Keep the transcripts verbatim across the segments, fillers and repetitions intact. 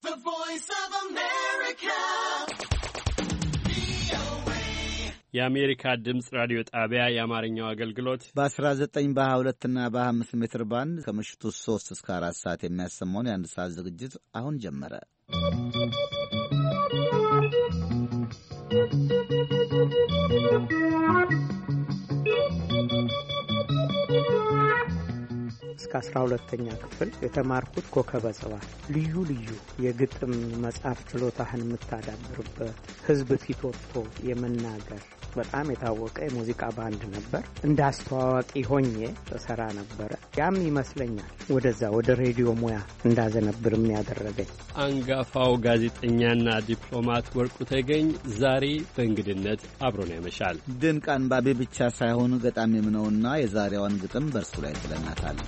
The Voice of America. የአሜሪካ ድምጽ ራዲዮ ጣቢያ የአማርኛው አገልግሎት በ19 በ22 እና በ25 ሜትር ባንድ ከምሽቱ ሶስት እስከ አራት ሰዓት የሚያሰማውን የአንድ ሰዓት ዝግጅት አሁን ጀመረ። እስከ አስራ ሁለተኛ ክፍል የተማርኩት ኮከበ ጽባህ ልዩ ልዩ የግጥም መጽሐፍ ችሎታህን የምታዳብርበት ህዝብ ፊት ወጥቶ የመናገር በጣም የታወቀ የሙዚቃ ባንድ ነበር። እንደ አስተዋዋቂ ሆኜ ተሰራ ነበር። ያም ይመስለኛል ወደዛ ወደ ሬዲዮ ሙያ እንዳዘነብርም ያደረገኝ። አንጋፋው ጋዜጠኛና ዲፕሎማት ወርቁ ተገኝ ዛሬ በእንግድነት አብሮን ያመሻል። ድንቅ አንባቢ ብቻ ሳይሆን ገጣሚም ነውና የዛሬዋን ግጥም በእርሱ ላይ ጥለናታል።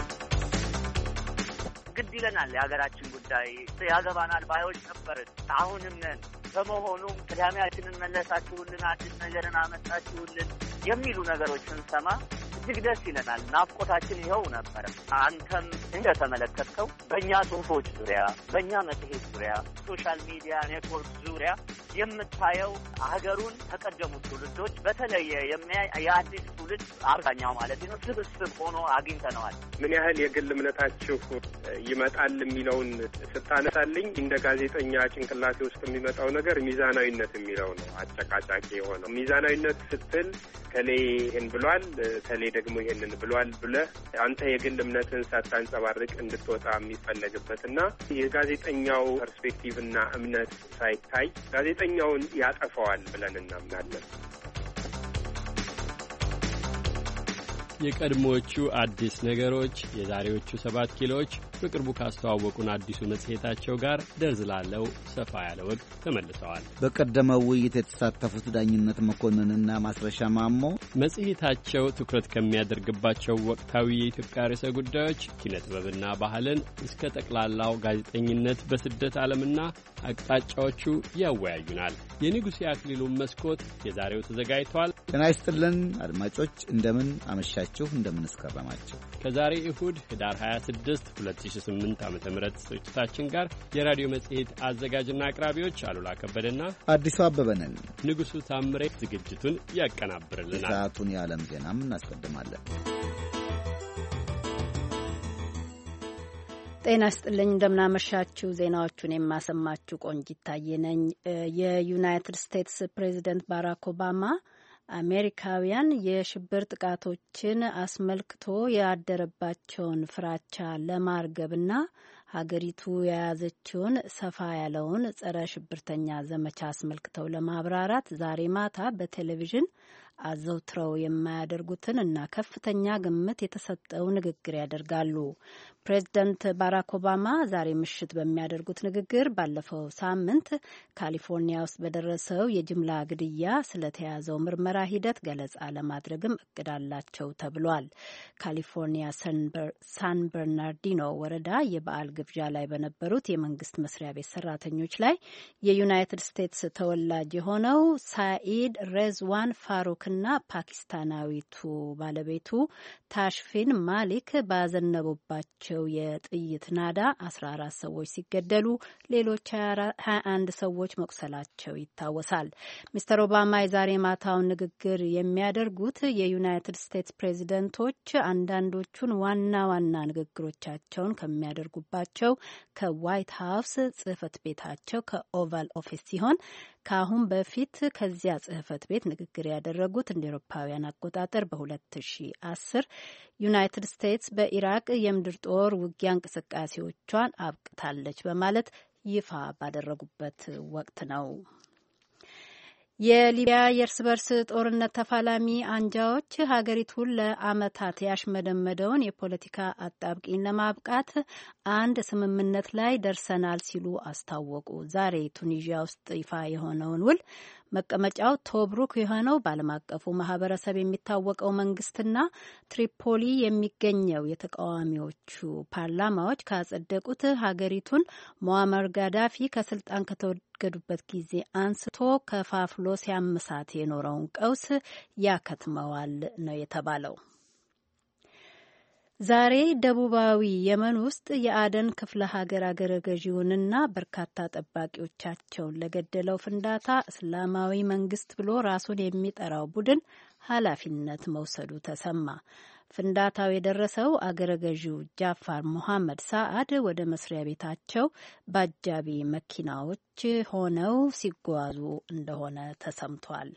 ግድ ይለናል የሀገራችን ጉዳይ ያገባናል ባዮች ነበርን፣ አሁንም ነን። በመሆኑም ቅዳሜያችንን መለሳችሁልን፣ አዲስ ነገርን አመጣችሁልን የሚሉ ነገሮች ስንሰማ እጅግ ደስ ይለናል። ናፍቆታችን ይኸው ነበር። አንተም እንደተመለከትከው በእኛ ጽሁፎች ዙሪያ፣ በእኛ መጽሔት ዙሪያ፣ ሶሻል ሚዲያ ኔትወርክ ዙሪያ የምታየው ሀገሩን ተቀደሙት ትውልዶች በተለየ የሚያይ የአዲስ ትውልድ አብዛኛው ማለት ነው ስብስብ ሆኖ አግኝተነዋል። ምን ያህል የግል እምነታችሁ ይመጣል የሚለውን ስታነሳልኝ እንደ ጋዜጠኛ ጭንቅላቴ ውስጥ የሚመጣው ነገር ሚዛናዊነት የሚለው ነው። አጨቃጫቂ የሆነው ሚዛናዊነት ስትል ከሌ ይህን ብሏል፣ ከሌ ደግሞ ይህንን ብሏል ብለህ አንተ የግል እምነትን ሳታንጸባርቅ እንድትወጣ የሚፈለግበትና የጋዜጠኛው ፐርስፔክቲቭና እምነት ሳይታይ ጋዜጠኛውን ያጠፋዋል ብለን እናምናለን። የቀድሞዎቹ አዲስ ነገሮች የዛሬዎቹ ሰባት ኪሎዎች በቅርቡ ካስተዋወቁን አዲሱ መጽሔታቸው ጋር ደርዝ ላለው ሰፋ ያለ ወግ ተመልሰዋል። በቀደመው ውይይት የተሳተፉት ዳኝነት መኮንንና ማስረሻ ማሞ መጽሔታቸው ትኩረት ከሚያደርግባቸው ወቅታዊ የኢትዮጵያ ርዕሰ ጉዳዮች ኪነ ጥበብና ባህልን እስከ ጠቅላላው ጋዜጠኝነት በስደት ዓለምና አቅጣጫዎቹ ያወያዩናል። የንጉሴ አክሊሉን መስኮት የዛሬው ተዘጋጅቷል። ጤና ይስጥልን አድማጮች፣ እንደምን አመሻችሁ፣ እንደምን እስከረማችሁ። ከዛሬ እሁድ ህዳር ሃያ ስድስት ሁለት ሺህ ስምንት ዓመተ ምህረት ስርጭታችን ጋር የራዲዮ መጽሔት አዘጋጅና አቅራቢዎች አሉላ ከበደና አዲሱ አበበ ነን። ንጉሱ ታምሬ ዝግጅቱን ያቀናብርልናል። ሰዓቱን የዓለም ዜናም እናስቀድማለን። ጤና ይስጥልኝ እንደምናመሻችሁ። ዜናዎቹን የማሰማችሁ ቆንጂት ታዬ ነኝ። የዩናይትድ ስቴትስ ፕሬዚደንት ባራክ ኦባማ አሜሪካውያን የሽብር ጥቃቶችን አስመልክቶ ያደረባቸውን ፍራቻ ለማርገብና ሀገሪቱ የያዘችውን ሰፋ ያለውን ጸረ ሽብርተኛ ዘመቻ አስመልክተው ለማብራራት ዛሬ ማታ በቴሌቪዥን አዘውትረው የማያደርጉትን እና ከፍተኛ ግምት የተሰጠው ንግግር ያደርጋሉ። ፕሬዚደንት ባራክ ኦባማ ዛሬ ምሽት በሚያደርጉት ንግግር ባለፈው ሳምንት ካሊፎርኒያ ውስጥ በደረሰው የጅምላ ግድያ ስለተያዘው ምርመራ ሂደት ገለጻ ለማድረግም እቅድ አላቸው ተብሏል። ካሊፎርኒያ ሳን በርናርዲኖ ወረዳ የበዓል ግብዣ ላይ በነበሩት የመንግስት መስሪያ ቤት ሰራተኞች ላይ የዩናይትድ ስቴትስ ተወላጅ የሆነው ሳኢድ ሬዝዋን ፋሩክ እና ፓኪስታናዊቱ ባለቤቱ ታሽፊን ማሊክ ባዘነቡባቸው የጥይት ናዳ አስራ አራት ሰዎች ሲገደሉ ሌሎች ሀያ አንድ ሰዎች መቁሰላቸው ይታወሳል። ሚስተር ኦባማ የዛሬ ማታውን ንግግር የሚያደርጉት የዩናይትድ ስቴትስ ፕሬዚደንቶች አንዳንዶቹን ዋና ዋና ንግግሮቻቸውን ከሚያደርጉባቸው ከዋይት ሀውስ ጽህፈት ቤታቸው ከኦቫል ኦፊስ ሲሆን ከአሁን በፊት ከዚያ ጽህፈት ቤት ንግግር ያደረጉት እንደ ኤሮፓውያን አቆጣጠር በሁለት ሺ አስር ዩናይትድ ስቴትስ በኢራቅ የምድር ጦር ውጊያ እንቅስቃሴዎቿን አብቅታለች በማለት ይፋ ባደረጉበት ወቅት ነው። የሊቢያ የእርስ በርስ ጦርነት ተፋላሚ አንጃዎች ሀገሪቱን ለዓመታት ያሽመደመደውን የፖለቲካ አጣብቂኝ ለማብቃት አንድ ስምምነት ላይ ደርሰናል ሲሉ አስታወቁ። ዛሬ ቱኒዥያ ውስጥ ይፋ የሆነውን ውል መቀመጫው ቶብሩክ የሆነው በዓለም አቀፉ ማህበረሰብ የሚታወቀው መንግስትና ትሪፖሊ የሚገኘው የተቃዋሚዎቹ ፓርላማዎች ካጸደቁት ሀገሪቱን ሞአመር ጋዳፊ ከስልጣን ከተወገዱበት ጊዜ አንስቶ ከፋፍሎ ሲያመሳት የኖረውን ቀውስ ያከትመዋል ነው የተባለው። ዛሬ ደቡባዊ የመን ውስጥ የአደን ክፍለ ሀገር አገረ ገዢውንና በርካታ ጠባቂዎቻቸውን ለገደለው ፍንዳታ እስላማዊ መንግስት ብሎ ራሱን የሚጠራው ቡድን ኃላፊነት መውሰዱ ተሰማ። ፍንዳታው የደረሰው አገረ ገዢው ጃፋር ሙሐመድ ሳአድ ወደ መስሪያ ቤታቸው በአጃቢ መኪናዎች ሆነው ሲጓዙ እንደሆነ ተሰምቷል።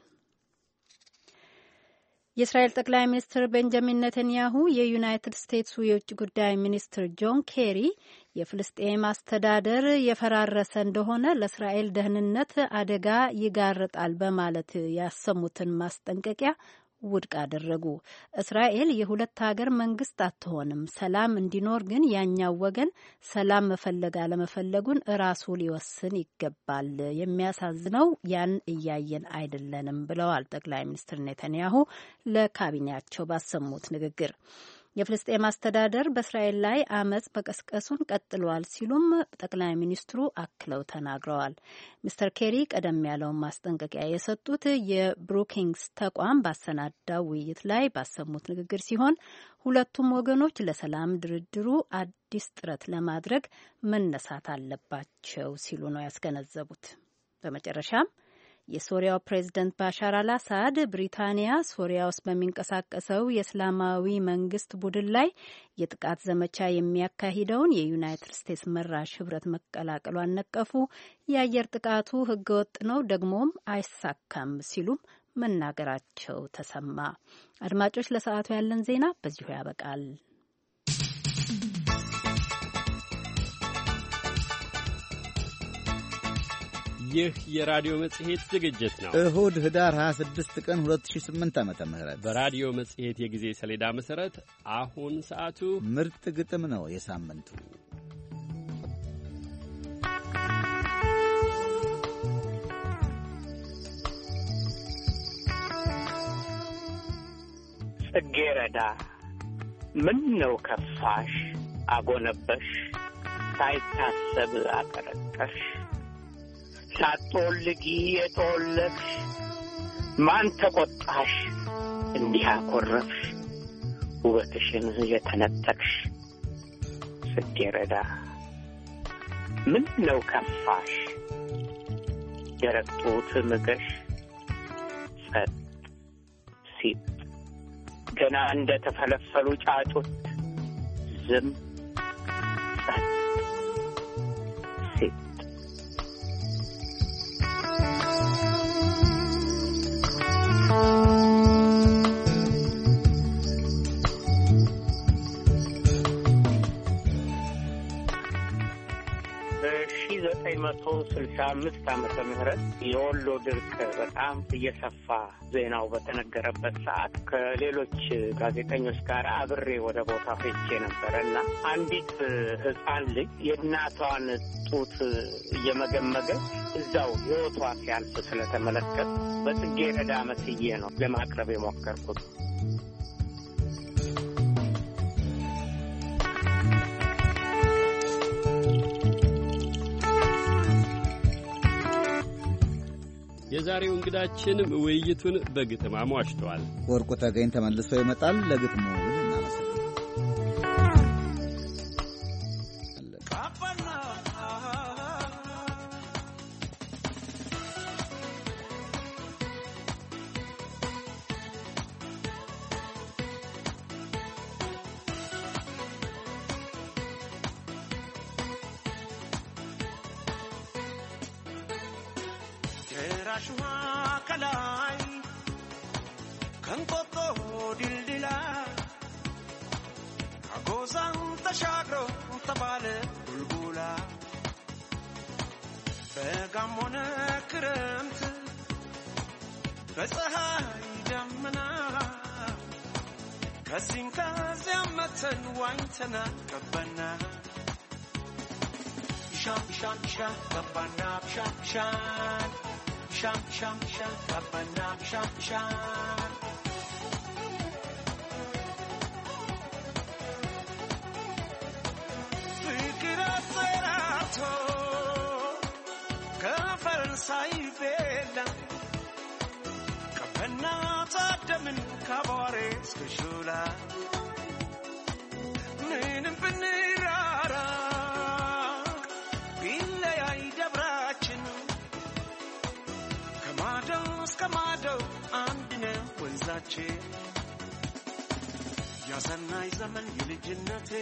የእስራኤል ጠቅላይ ሚኒስትር ቤንጃሚን ኔታንያሁ የዩናይትድ ስቴትሱ የውጭ ጉዳይ ሚኒስትር ጆን ኬሪ የፍልስጤም አስተዳደር የፈራረሰ እንደሆነ ለእስራኤል ደህንነት አደጋ ይጋርጣል በማለት ያሰሙትን ማስጠንቀቂያ ውድቅ አደረጉ። እስራኤል የሁለት ሀገር መንግስት አትሆንም፣ ሰላም እንዲኖር ግን ያኛው ወገን ሰላም መፈለግ አለመፈለጉን እራሱ ሊወስን ይገባል። የሚያሳዝነው ያን እያየን አይደለንም ብለዋል ጠቅላይ ሚኒስትር ኔታንያሁ ለካቢኔያቸው ባሰሙት ንግግር። የፍልስጤም አስተዳደር በእስራኤል ላይ አመጽ መቀስቀሱን ቀጥሏል ሲሉም ጠቅላይ ሚኒስትሩ አክለው ተናግረዋል። ሚስተር ኬሪ ቀደም ያለውን ማስጠንቀቂያ የሰጡት የብሩኪንግስ ተቋም ባሰናዳው ውይይት ላይ ባሰሙት ንግግር ሲሆን ሁለቱም ወገኖች ለሰላም ድርድሩ አዲስ ጥረት ለማድረግ መነሳት አለባቸው ሲሉ ነው ያስገነዘቡት። በመጨረሻም የሶሪያው ፕሬዝዳንት ባሻር አልአሳድ ብሪታንያ ሶሪያ ውስጥ በሚንቀሳቀሰው የእስላማዊ መንግስት ቡድን ላይ የጥቃት ዘመቻ የሚያካሂደውን የዩናይትድ ስቴትስ መራሽ ህብረት መቀላቀሏን ነቀፉ። የአየር ጥቃቱ ህገወጥ ነው፣ ደግሞም አይሳካም ሲሉም መናገራቸው ተሰማ። አድማጮች፣ ለሰዓቱ ያለን ዜና በዚሁ ያበቃል። ይህ የራዲዮ መጽሔት ዝግጅት ነው። እሁድ ህዳር ሃያ ስድስት ቀን ሁለት ሺህ ስምንት ዓመተ ምህረት በራዲዮ መጽሔት የጊዜ ሰሌዳ መሠረት አሁን ሰዓቱ ምርጥ ግጥም ነው። የሳምንቱ ጽጌረዳ ምን ነው ከፋሽ፣ አጎነበሽ፣ ሳይታሰብ አቀረቀሽ፣ ሳትወልጊ የጠወለግሽ፣ ማን ተቆጣሽ እንዲህ አኮረፍሽ፣ ውበትሽን የተነጠቅሽ። ጽጌረዳ ምን ነው ከፋሽ፣ ደረቅ ጡት ምገሽ፣ ጸጥ ሲጥ ገና እንደ ተፈለፈሉ ጫጩት ዝም ጸጥ ሲጥ። በሺህ ዘጠኝ መቶ ስልሳ አምስት ዓመተ ምህረት የወሎ ድርቅ በጣም እየሰፋ ዜናው በተነገረበት ሰዓት ከሌሎች ጋዜጠኞች ጋር አብሬ ወደ ቦታ ሄጄ ነበረና አንዲት ሕፃን ልጅ የእናቷን ጡት እየመገመገች እዛው ሕይወቷ ሲያልፍ ስለተመለከት በጽጌረዳ መስዬ ነው ለማቅረብ የሞከርኩት። የዛሬው እንግዳችን ውይይቱን በግጥም አሟሽቷል። ወርቁ ተገኝ ተመልሶ ይመጣል። ለግጥሙ ራሽዋ ከላይ ከንቆጦ ድልድላ አጎዛን ተሻግሮ ተባለ ቡልቡላ በጋሞነ ክረምት በፀሐይ ደመና ከዚህም ከዚያም መተን ዋኝተና ገባና ሻም ሻም ሻም ገባና ሻም ሻም Sham sham sham kapana sham sham Fikra serato Kafaransa bella Kapana tadamin kabare skshula ብንራራ ቢለያይ ደብራችን ከማዶ እስከ ማዶ አንድ ነው ወንዛችን ያሰናይ ዘመን የልጅነቴ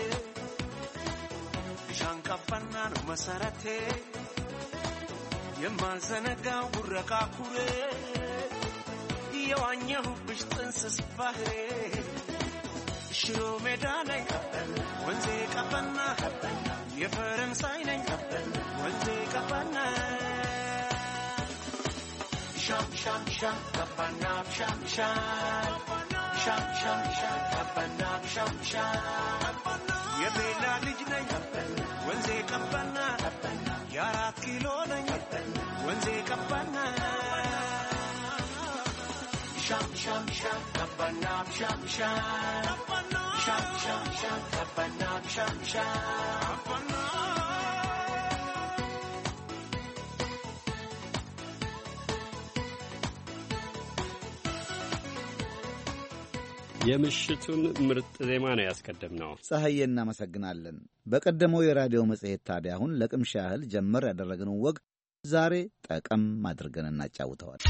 ሻንቃፋና ነው መሰረቴ የማልዘነጋው ጉረቃ ኩሬ የዋኘሁብሽ ጥንስስ ባህሬ ሽሮ ሜዳ ነኝ ወንዜ ቀበና የፈረንሳይ ነኝ ወንዜ ቀበና ሻም ሻም ሻም ቀበና ሻም ሻም ሻም ሻም ሻም ቀበና ሻም ሻም የቤላ ልጅ ነኝ ወንዜ ቀበና የአራት ኪሎ ነኝ ወንዜ ቀበና ሻም ሻም ሻም ቀበና ሻም ሻም ሻም ሻም ሻም ቀበና ሻም ሻም የምሽቱን ምርጥ ዜማ ነው ያስቀደምነው። ፀሐዬ እናመሰግናለን። በቀደመው የራዲዮ መጽሔት ታዲያ አሁን ለቅምሻ ያህል ጀመር ያደረግነው ወግ ዛሬ ጠቀም አድርገን እናጫውተዋል።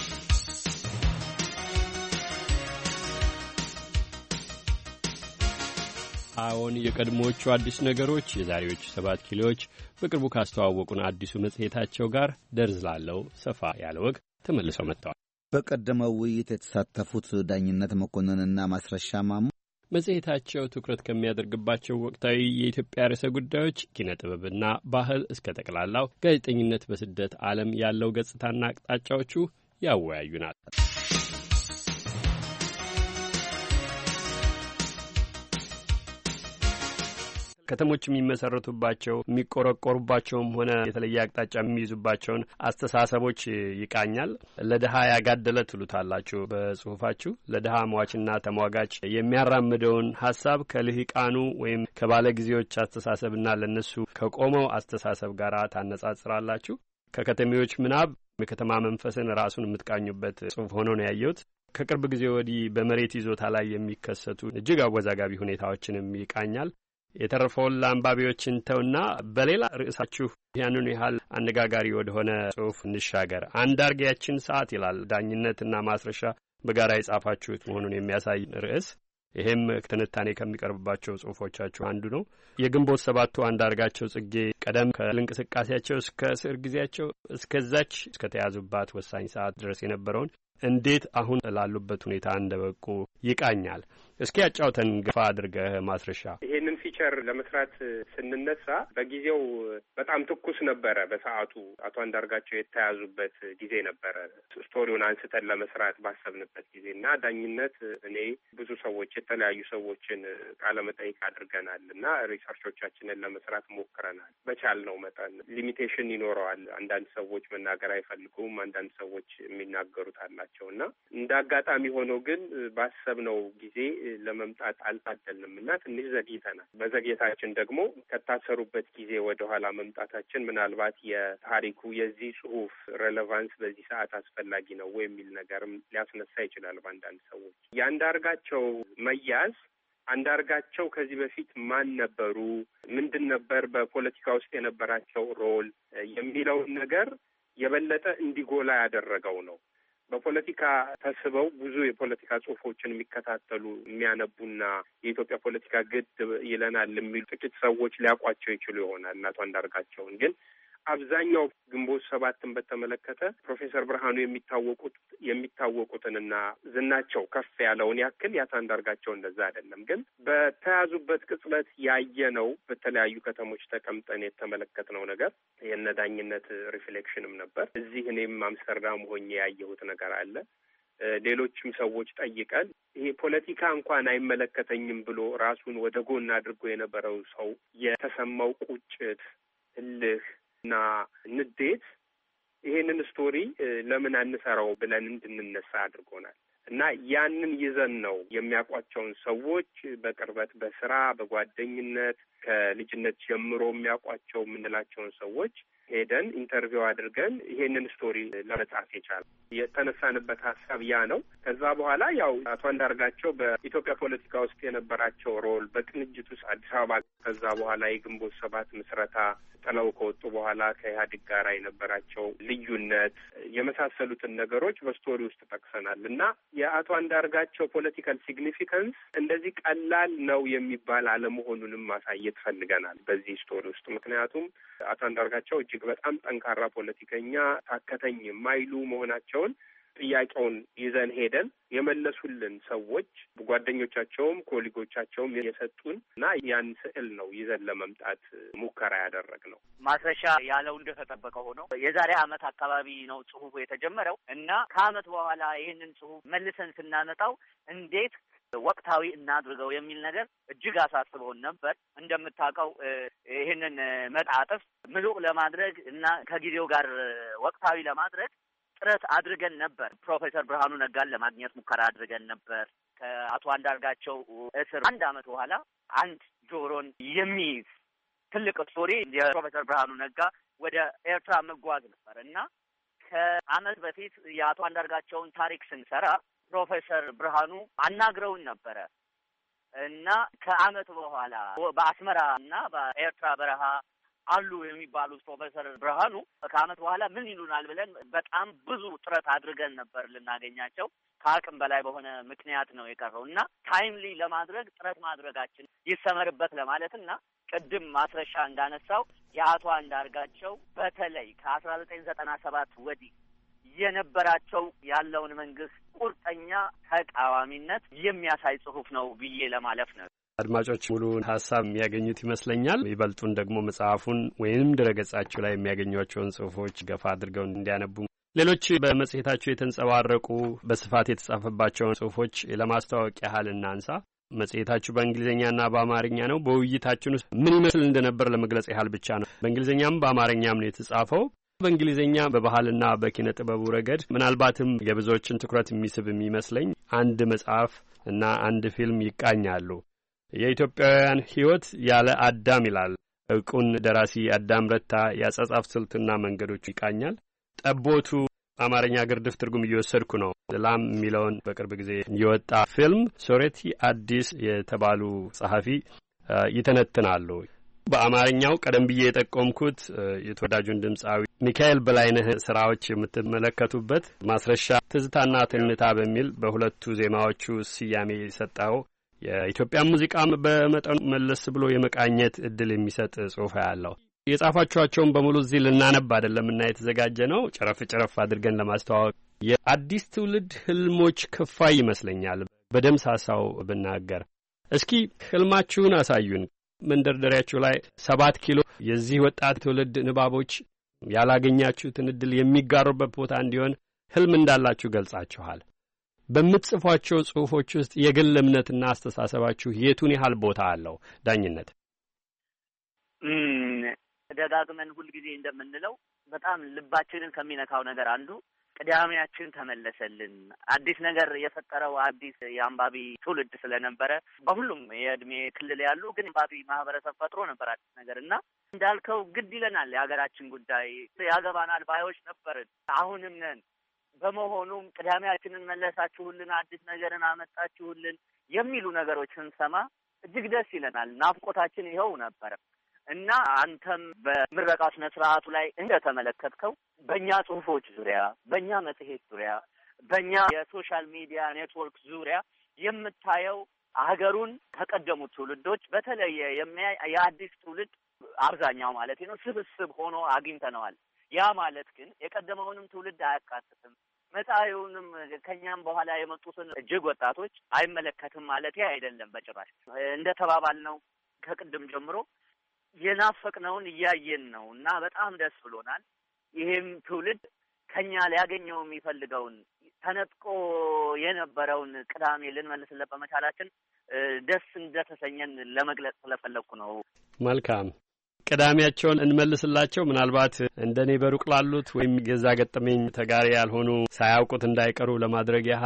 አዎን፣ የቀድሞዎቹ አዲስ ነገሮች የዛሬዎቹ ሰባት ኪሎዎች በቅርቡ ካስተዋወቁን አዲሱ መጽሔታቸው ጋር ደርዝ ላለው ሰፋ ያለ ወግ ተመልሰው መጥተዋል። በቀደመው ውይይት የተሳተፉት ዳኝነት መኮንንና ማስረሻ ማሙ መጽሔታቸው ትኩረት ከሚያደርግባቸው ወቅታዊ የኢትዮጵያ ርዕሰ ጉዳዮች ኪነ ጥበብና ባህል እስከ ጠቅላላው ጋዜጠኝነት በስደት ዓለም ያለው ገጽታና አቅጣጫዎቹ ያወያዩናል። ከተሞች የሚመሰረቱባቸው የሚቆረቆሩባቸውም ሆነ የተለየ አቅጣጫ የሚይዙባቸውን አስተሳሰቦች ይቃኛል። ለድሃ ያጋደለ ትሉታላችሁ በጽሁፋችሁ። ለድሃ ሟችና ተሟጋች የሚያራምደውን ሀሳብ ከልሂቃኑ ወይም ከባለጊዜዎች አስተሳሰብና ለነሱ ከቆመው አስተሳሰብ ጋር ታነጻጽራላችሁ። ከከተሜዎች ምናብ የከተማ መንፈስን ራሱን የምትቃኙበት ጽሁፍ ሆኖ ነው ያየሁት። ከቅርብ ጊዜ ወዲህ በመሬት ይዞታ ላይ የሚከሰቱ እጅግ አወዛጋቢ ሁኔታዎችንም ይቃኛል። የተረፈውን ለአንባቢዎችን ተውና በሌላ ርዕሳችሁ ያንኑ ያህል አነጋጋሪ ወደሆነ ጽሁፍ እንሻገር። አንዳርጌያችን ሰዓት ይላል። ዳኝነትና ማስረሻ በጋራ የጻፋችሁት መሆኑን የሚያሳይ ርዕስ። ይሄም ትንታኔ ከሚቀርብባቸው ጽሁፎቻችሁ አንዱ ነው። የግንቦት ሰባቱ አንዳርጋቸው ጽጌ ቀደም ከእንቅስቃሴያቸው እስከ እስር ጊዜያቸው እስከዛች እስከተያዙባት ወሳኝ ሰዓት ድረስ የነበረውን እንዴት አሁን ላሉበት ሁኔታ እንደበቁ ይቃኛል። እስኪ ያጫውተን ገፋ አድርገህ ማስረሻ። ይሄንን ፊቸር ለመስራት ስንነሳ በጊዜው በጣም ትኩስ ነበረ። በሰዓቱ አቶ አንዳርጋቸው የተያዙበት ጊዜ ነበረ። ስቶሪውን አንስተን ለመስራት ባሰብንበት ጊዜ እና ዳኝነት እኔ ብዙ ሰዎች የተለያዩ ሰዎችን ቃለ መጠይቅ አድርገናል እና ሪሰርቾቻችንን ለመስራት ሞክረናል። በቻልነው መጠን ሊሚቴሽን ይኖረዋል። አንዳንድ ሰዎች መናገር አይፈልጉም፣ አንዳንድ ሰዎች የሚናገሩት አላቸው እና እንደ አጋጣሚ ሆኖ ግን ባሰብነው ጊዜ ለመምጣት አልታደልንም እና ትንሽ ዘግይተናል። በዘግየታችን ደግሞ ከታሰሩበት ጊዜ ወደ ኋላ መምጣታችን ምናልባት የታሪኩ የዚህ ጽሁፍ ሬሌቫንስ በዚህ ሰዓት አስፈላጊ ነው ወይ የሚል ነገርም ሊያስነሳ ይችላል በአንዳንድ ሰዎች። የአንዳርጋቸው መያዝ አንዳርጋቸው ከዚህ በፊት ማን ነበሩ፣ ምንድን ነበር በፖለቲካ ውስጥ የነበራቸው ሮል የሚለውን ነገር የበለጠ እንዲጎላ ያደረገው ነው። በፖለቲካ ተስበው ብዙ የፖለቲካ ጽሁፎችን የሚከታተሉ የሚያነቡና የኢትዮጵያ ፖለቲካ ግድ ይለናል የሚሉ ጥቂት ሰዎች ሊያውቋቸው ይችሉ ይሆናል አቶ አንዳርጋቸውን። ግን አብዛኛው ግንቦት ሰባትን በተመለከተ ፕሮፌሰር ብርሃኑ የሚታወቁት የሚታወቁትንና ዝናቸው ከፍ ያለውን ያክል ያቶ አንዳርጋቸው እንደዛ አይደለም። ግን በተያዙበት ቅጽበት ያየነው በተለያዩ ከተሞች ተቀምጠን የተመለከትነው ነገር የነዳኝነት ሪፍሌክሽንም ነበር። እዚህ እኔም አምስተርዳም ሆኜ ያየሁት ነገር አለ። ሌሎችም ሰዎች ጠይቀን ይሄ ፖለቲካ እንኳን አይመለከተኝም ብሎ ራሱን ወደ ጎን አድርጎ የነበረው ሰው የተሰማው ቁጭት፣ እልህ እና ንዴት ይሄንን ስቶሪ ለምን አንሰራው ብለን እንድንነሳ አድርጎናል እና ያንን ይዘን ነው የሚያውቋቸውን ሰዎች በቅርበት በስራ በጓደኝነት ከልጅነት ጀምሮ የሚያውቋቸው የምንላቸውን ሰዎች ሄደን ኢንተርቪው አድርገን ይሄንን ስቶሪ ለመጻፍ የቻለ የተነሳንበት ሀሳብ ያ ነው። ከዛ በኋላ ያው አቶ አንዳርጋቸው በኢትዮጵያ ፖለቲካ ውስጥ የነበራቸው ሮል በቅንጅት ውስጥ አዲስ አበባ ከዛ በኋላ የግንቦት ሰባት ምስረታ ጥለው ከወጡ በኋላ ከኢህአዴግ ጋር የነበራቸው ልዩነት የመሳሰሉትን ነገሮች በስቶሪ ውስጥ ጠቅሰናል እና የአቶ አንዳርጋቸው ፖለቲካል ሲግኒፊካንስ እንደዚህ ቀላል ነው የሚባል አለመሆኑንም ማሳየት ፈልገናል በዚህ ስቶሪ ውስጥ። ምክንያቱም አቶ አንዳርጋቸው እጅግ በጣም ጠንካራ ፖለቲከኛ፣ ታከተኝ የማይሉ መሆናቸውን ጥያቄውን ይዘን ሄደን የመለሱልን ሰዎች ጓደኞቻቸውም ኮሊጎቻቸውም የሰጡን እና ያን ስዕል ነው ይዘን ለመምጣት ሙከራ ያደረግነው። ማስረሻ ያለው እንደተጠበቀ ሆኖ የዛሬ ዓመት አካባቢ ነው ጽሁፉ የተጀመረው እና ከዓመት በኋላ ይህንን ጽሁፍ መልሰን ስናመጣው እንዴት ወቅታዊ እናድርገው የሚል ነገር እጅግ አሳስቦን ነበር። እንደምታውቀው ይህንን መጣጥፍ ምሉቅ ለማድረግ እና ከጊዜው ጋር ወቅታዊ ለማድረግ ጥረት አድርገን ነበር። ፕሮፌሰር ብርሃኑ ነጋን ለማግኘት ሙከራ አድርገን ነበር። ከአቶ አንዳርጋቸው እስር አንድ ዓመት በኋላ አንድ ጆሮን የሚይዝ ትልቅ ስቶሪ የፕሮፌሰር ብርሃኑ ነጋ ወደ ኤርትራ መጓዝ ነበር እና ከዓመት በፊት የአቶ አንዳርጋቸውን ታሪክ ስንሰራ ፕሮፌሰር ብርሃኑ አናግረውን ነበረ እና ከዓመት በኋላ በአስመራ እና በኤርትራ በረሃ አሉ የሚባሉት ፕሮፌሰር ብርሃኑ ከዓመት በኋላ ምን ይሉናል ብለን በጣም ብዙ ጥረት አድርገን ነበር ልናገኛቸው። ከአቅም በላይ በሆነ ምክንያት ነው የቀረው እና ታይምሊ ለማድረግ ጥረት ማድረጋችን ይሰመርበት ለማለት እና ቅድም ማስረሻ እንዳነሳው የአቶ አንዳርጋቸው በተለይ ከአስራ ዘጠኝ ዘጠና ሰባት ወዲህ የነበራቸው ያለውን መንግስት ቁርጠኛ ተቃዋሚነት የሚያሳይ ጽሁፍ ነው ብዬ ለማለፍ ነው። አድማጮች ሙሉ ሀሳብ የሚያገኙት ይመስለኛል። ይበልጡን ደግሞ መጽሐፉን ወይንም ድረገጻችሁ ላይ የሚያገኟቸውን ጽሁፎች ገፋ አድርገው እንዲያነቡ ሌሎች በመጽሔታችሁ የተንጸባረቁ በስፋት የተጻፈባቸውን ጽሁፎች ለማስተዋወቅ ያህል እናንሳ። መጽሔታችሁ በእንግሊዝኛና በአማርኛ ነው። በውይይታችን ውስጥ ምን ይመስል እንደነበር ለመግለጽ ያህል ብቻ ነው። በእንግሊዝኛም በአማርኛም ነው የተጻፈው። በእንግሊዝኛ በባህልና በኪነ ጥበቡ ረገድ ምናልባትም የብዙዎችን ትኩረት የሚስብ የሚመስለኝ አንድ መጽሐፍ እና አንድ ፊልም ይቃኛሉ። የኢትዮጵያውያን ሕይወት ያለ አዳም ይላል። ዕውቁን ደራሲ አዳም ረታ ያጻጻፍ ስልትና መንገዶች ይቃኛል። ጠቦቱ አማርኛ ግርድፍ ትርጉም እየወሰድኩ ነው። ላም የሚለውን በቅርብ ጊዜ የወጣ ፊልም ሶሬቲ አዲስ የተባሉ ጸሐፊ ይተነትናሉ። በአማርኛው ቀደም ብዬ የጠቆምኩት የተወዳጁን ድምፃዊ ሚካኤል በላይነህ ስራዎች የምትመለከቱበት ማስረሻ ትዝታና ትንታ በሚል በሁለቱ ዜማዎቹ ስያሜ የሰጠው የኢትዮጵያ ሙዚቃም በመጠኑ መለስ ብሎ የመቃኘት እድል የሚሰጥ ጽሑፍ ያለው የጻፋችኋቸውን በሙሉ እዚህ ልናነብ አይደለምና የተዘጋጀ ነው። ጨረፍ ጨረፍ አድርገን ለማስተዋወቅ የአዲስ ትውልድ ህልሞች ክፋይ ይመስለኛል በደምሳሳው ብናገር። እስኪ ህልማችሁን አሳዩን። መንደርደሪያችሁ ላይ ሰባት ኪሎ የዚህ ወጣት ትውልድ ንባቦች ያላገኛችሁትን እድል የሚጋሩበት ቦታ እንዲሆን ህልም እንዳላችሁ ገልጻችኋል። በምትጽፏቸው ጽሁፎች ውስጥ የግል እምነትና አስተሳሰባችሁ የቱን ያህል ቦታ አለው? ዳኝነት ደጋግመን ሁልጊዜ እንደምንለው በጣም ልባችንን ከሚነካው ነገር አንዱ ቅዳሜያችን ተመለሰልን። አዲስ ነገር የፈጠረው አዲስ የአንባቢ ትውልድ ስለነበረ በሁሉም የእድሜ ክልል ያሉ ግን አንባቢ ማህበረሰብ ፈጥሮ ነበር አዲስ ነገር እና እንዳልከው ግድ ይለናል። የሀገራችን ጉዳይ ያገባናል ባዮች ነበርን፣ አሁንም ነን። በመሆኑም ቅዳሜያችንን መለሳችሁልን፣ አዲስ ነገርን አመጣችሁልን የሚሉ ነገሮች ስንሰማ እጅግ ደስ ይለናል። ናፍቆታችን ይኸው ነበረ እና አንተም በምረቃ ስነ ስርዓቱ ላይ እንደተመለከትከው በእኛ ጽሁፎች ዙሪያ፣ በእኛ መጽሔት ዙሪያ፣ በእኛ የሶሻል ሚዲያ ኔትወርክ ዙሪያ የምታየው ሀገሩን ከቀደሙት ትውልዶች በተለየ የሚያይ የአዲስ ትውልድ አብዛኛው ማለት ነው ስብስብ ሆኖ አግኝተነዋል። ያ ማለት ግን የቀደመውንም ትውልድ አያካትትም፣ መጻኢውንም ከኛም በኋላ የመጡትን እጅግ ወጣቶች አይመለከትም ማለት አይደለም። በጭራሽ እንደ ተባባልነው ከቅድም ጀምሮ የናፈቅነውን እያየን ነው እና በጣም ደስ ብሎናል። ይሄም ትውልድ ከኛ ሊያገኘው የሚፈልገውን ተነጥቆ የነበረውን ቅዳሜ ልንመልስለት በመቻላችን ደስ እንደተሰኘን ለመግለጽ ስለፈለኩ ነው። መልካም ቅዳሜያቸውን እንመልስላቸው። ምናልባት እንደኔ በሩቅ ላሉት ወይም ገዛ ገጠመኝ ተጋሪ ያልሆኑ ሳያውቁት እንዳይቀሩ ለማድረግ ያህል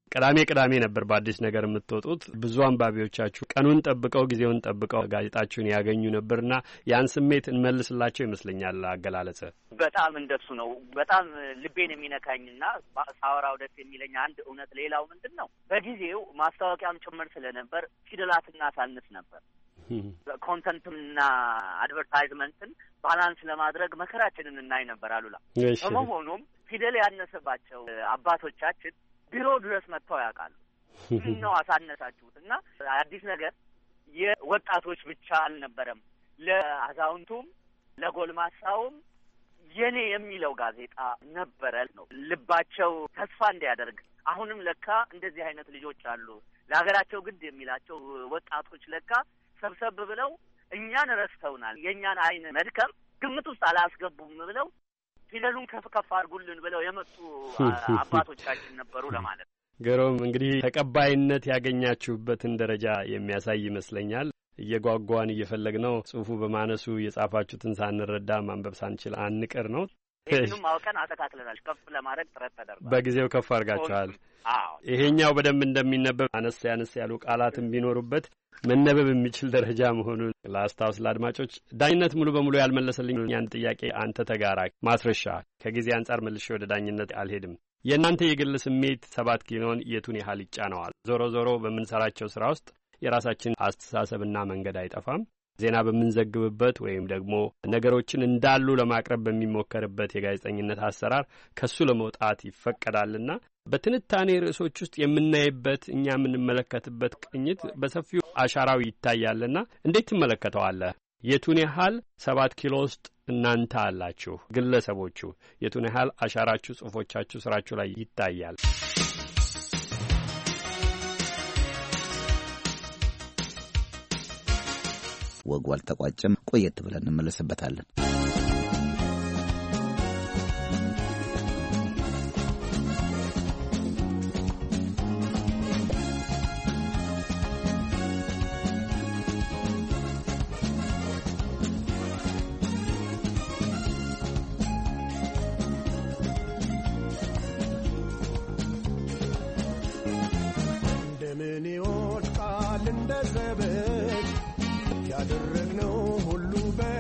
ቅዳሜ ቅዳሜ ነበር በአዲስ ነገር የምትወጡት። ብዙ አንባቢዎቻችሁ ቀኑን ጠብቀው ጊዜውን ጠብቀው ጋዜጣችሁን ያገኙ ነበርና ያን ስሜት እንመልስላቸው ይመስለኛል አገላለጸ። በጣም እንደሱ ነው። በጣም ልቤን የሚነካኝና ሳወራው ደስ የሚለኝ አንድ እውነት ሌላው ምንድን ነው፣ በጊዜው ማስታወቂያም ጭምር ስለነበር ፊደላትና ሳንስ ነበር። ኮንተንትና አድቨርታይዝመንትን ባላንስ ለማድረግ መከራችንን እናይ ነበር አሉላ። በመሆኑም ፊደል ያነሰባቸው አባቶቻችን ቢሮ ድረስ መጥተው ያውቃሉ። ምን ነው አሳነሳችሁት? እና አዲስ ነገር የወጣቶች ብቻ አልነበረም፣ ለአዛውንቱም ለጎልማሳውም የኔ የሚለው ጋዜጣ ነበረ ነው ልባቸው ተስፋ እንዲያደርግ። አሁንም ለካ እንደዚህ አይነት ልጆች አሉ፣ ለሀገራቸው ግድ የሚላቸው ወጣቶች ለካ ሰብሰብ ብለው እኛን ረስተውናል፣ የእኛን አይን መድከም ግምት ውስጥ አላስገቡም ብለው ፊደሉን ከፍ ከፍ አድርጉልን ብለው የመጡ አባቶቻችን ነበሩ ለማለት ነው። ገሮም እንግዲህ ተቀባይነት ያገኛችሁበትን ደረጃ የሚያሳይ ይመስለኛል። እየጓጓን እየፈለግነው ጽሁፉ በማነሱ የጻፋችሁትን ሳንረዳ ማንበብ ሳንችል አንቀር ነው። ይህንም አውቀን አስተካክለናል። ከፍ ለማድረግ ጥረት ተደርጓል። በጊዜው ከፍ አድርጋችኋል። አዎ ይሄኛው በደንብ እንደሚነበብ አነስ ያነስ ያሉ ቃላትም ቢኖሩበት መነበብ የሚችል ደረጃ መሆኑን ላስታውስ ለአድማጮች። ዳኝነት ሙሉ በሙሉ ያልመለሰልኝ ያን ጥያቄ አንተ ተጋራ ማስረሻ። ከጊዜ አንጻር መልሼ ወደ ዳኝነት አልሄድም። የእናንተ የግል ስሜት ሰባት ኪሎን የቱን ያህል ይጫነዋል? ዞሮ ዞሮ በምንሰራቸው ስራ ውስጥ የራሳችን አስተሳሰብና መንገድ አይጠፋም። ዜና በምንዘግብበት ወይም ደግሞ ነገሮችን እንዳሉ ለማቅረብ በሚሞከርበት የጋዜጠኝነት አሰራር ከሱ ለመውጣት ይፈቀዳልና በትንታኔ ርዕሶች ውስጥ የምናይበት እኛ የምንመለከትበት ቅኝት በሰፊው አሻራው ይታያልና እንዴት ትመለከተዋለህ? የቱን ያህል ሰባት ኪሎ ውስጥ እናንተ አላችሁ ግለሰቦቹ፣ የቱን ያህል አሻራችሁ፣ ጽሁፎቻችሁ፣ ስራችሁ ላይ ይታያል? ወጉ አልተቋጨም። ቆየት ብለን እንመለስበታለን። እንደምን ይወድቃል እንደ ዘበት ያደረግነው ሁሉ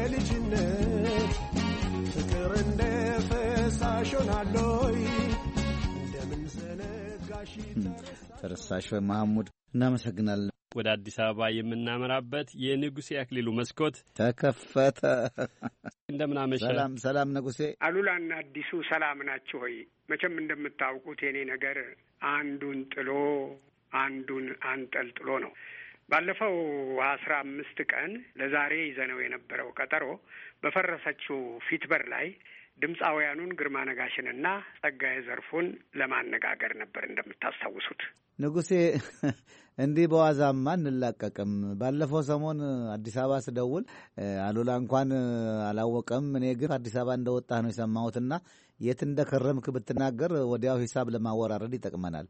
በልጅነት ፍቅር እንደ ፈሳሽ ሆናለይ እንደምን ዘነጋሽ ተረሳሽ። መሐሙድ እናመሰግናለን። ወደ አዲስ አበባ የምናመራበት የንጉሴ አክሊሉ መስኮት ተከፈተ። እንደምን አመሸ? ሰላም ሰላም ንጉሴ። አሉላና አዲሱ ሰላም ናችሁ ሆይ? መቼም እንደምታውቁት የኔ ነገር አንዱን ጥሎ አንዱን አንጠልጥሎ ነው። ባለፈው አስራ አምስት ቀን ለዛሬ ይዘነው የነበረው ቀጠሮ በፈረሰችው ፊት በር ላይ ድምፃውያኑን ግርማ ነጋሽንና ጸጋዬ ዘርፉን ለማነጋገር ነበር። እንደምታስታውሱት ንጉሴ እንዲህ በዋዛማ እንላቀቅም። ባለፈው ሰሞን አዲስ አበባ ስደውል አሉላ እንኳን አላወቀም፣ እኔ ግን አዲስ አበባ እንደወጣህ ነው የሰማሁትና የት እንደከረምክ ብትናገር ወዲያው ሂሳብ ለማወራረድ ይጠቅመናል።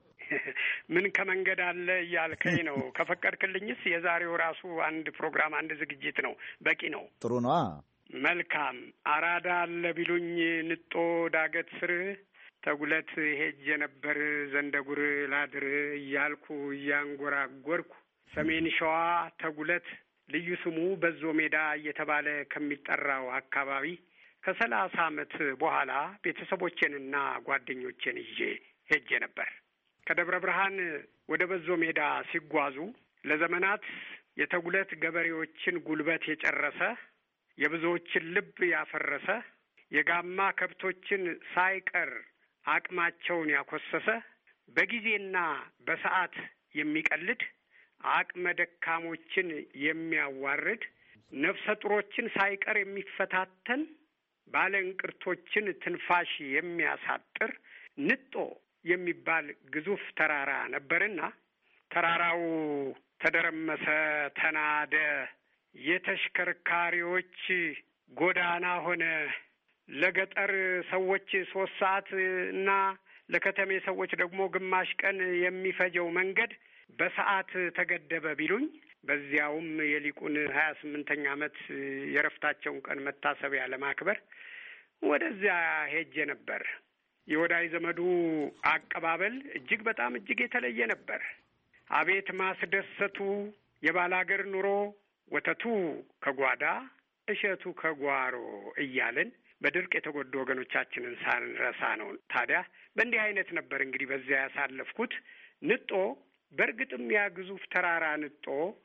ምን ከመንገድ አለ እያልከኝ ነው? ከፈቀድክልኝስ የዛሬው ራሱ አንድ ፕሮግራም አንድ ዝግጅት ነው፣ በቂ ነው። ጥሩ ነዋ። መልካም። አራዳ አለ ቢሉኝ ንጦ ዳገት ስር ተጉለት ሄጄ ነበር ዘንደጉር ላድር እያልኩ እያንጎራጎርኩ ሰሜን ሸዋ ተጉለት ልዩ ስሙ በዞ ሜዳ እየተባለ ከሚጠራው አካባቢ ከሰላሳ ዓመት በኋላ ቤተሰቦቼንና ጓደኞቼን ይዤ ሄጄ ነበር። ከደብረ ብርሃን ወደ በዞ ሜዳ ሲጓዙ ለዘመናት የተጉለት ገበሬዎችን ጉልበት የጨረሰ የብዙዎችን ልብ ያፈረሰ የጋማ ከብቶችን ሳይቀር አቅማቸውን ያኮሰሰ በጊዜና በሰዓት የሚቀልድ አቅመ ደካሞችን የሚያዋርድ ነፍሰ ጡሮችን ሳይቀር የሚፈታተን ባለ እንቅርቶችን ትንፋሽ የሚያሳጥር ንጦ የሚባል ግዙፍ ተራራ ነበርና ተራራው ተደረመሰ፣ ተናደ፣ የተሽከርካሪዎች ጎዳና ሆነ። ለገጠር ሰዎች ሶስት ሰዓት እና ለከተሜ ሰዎች ደግሞ ግማሽ ቀን የሚፈጀው መንገድ በሰዓት ተገደበ ቢሉኝ በዚያውም የሊቁን ሀያ ስምንተኛ ዓመት የረፍታቸውን ቀን መታሰቢያ ለማክበር ወደዚያ ሄጄ ነበር። የወዳጅ ዘመዱ አቀባበል እጅግ በጣም እጅግ የተለየ ነበር። አቤት ማስደሰቱ የባላገር ኑሮ ወተቱ ከጓዳ እሸቱ ከጓሮ እያልን በድርቅ የተጎዱ ወገኖቻችንን ሳንረሳ ነው። ታዲያ በእንዲህ አይነት ነበር እንግዲህ በዚያ ያሳለፍኩት። ንጦ በእርግጥም ያ ግዙፍ ተራራ ንጦ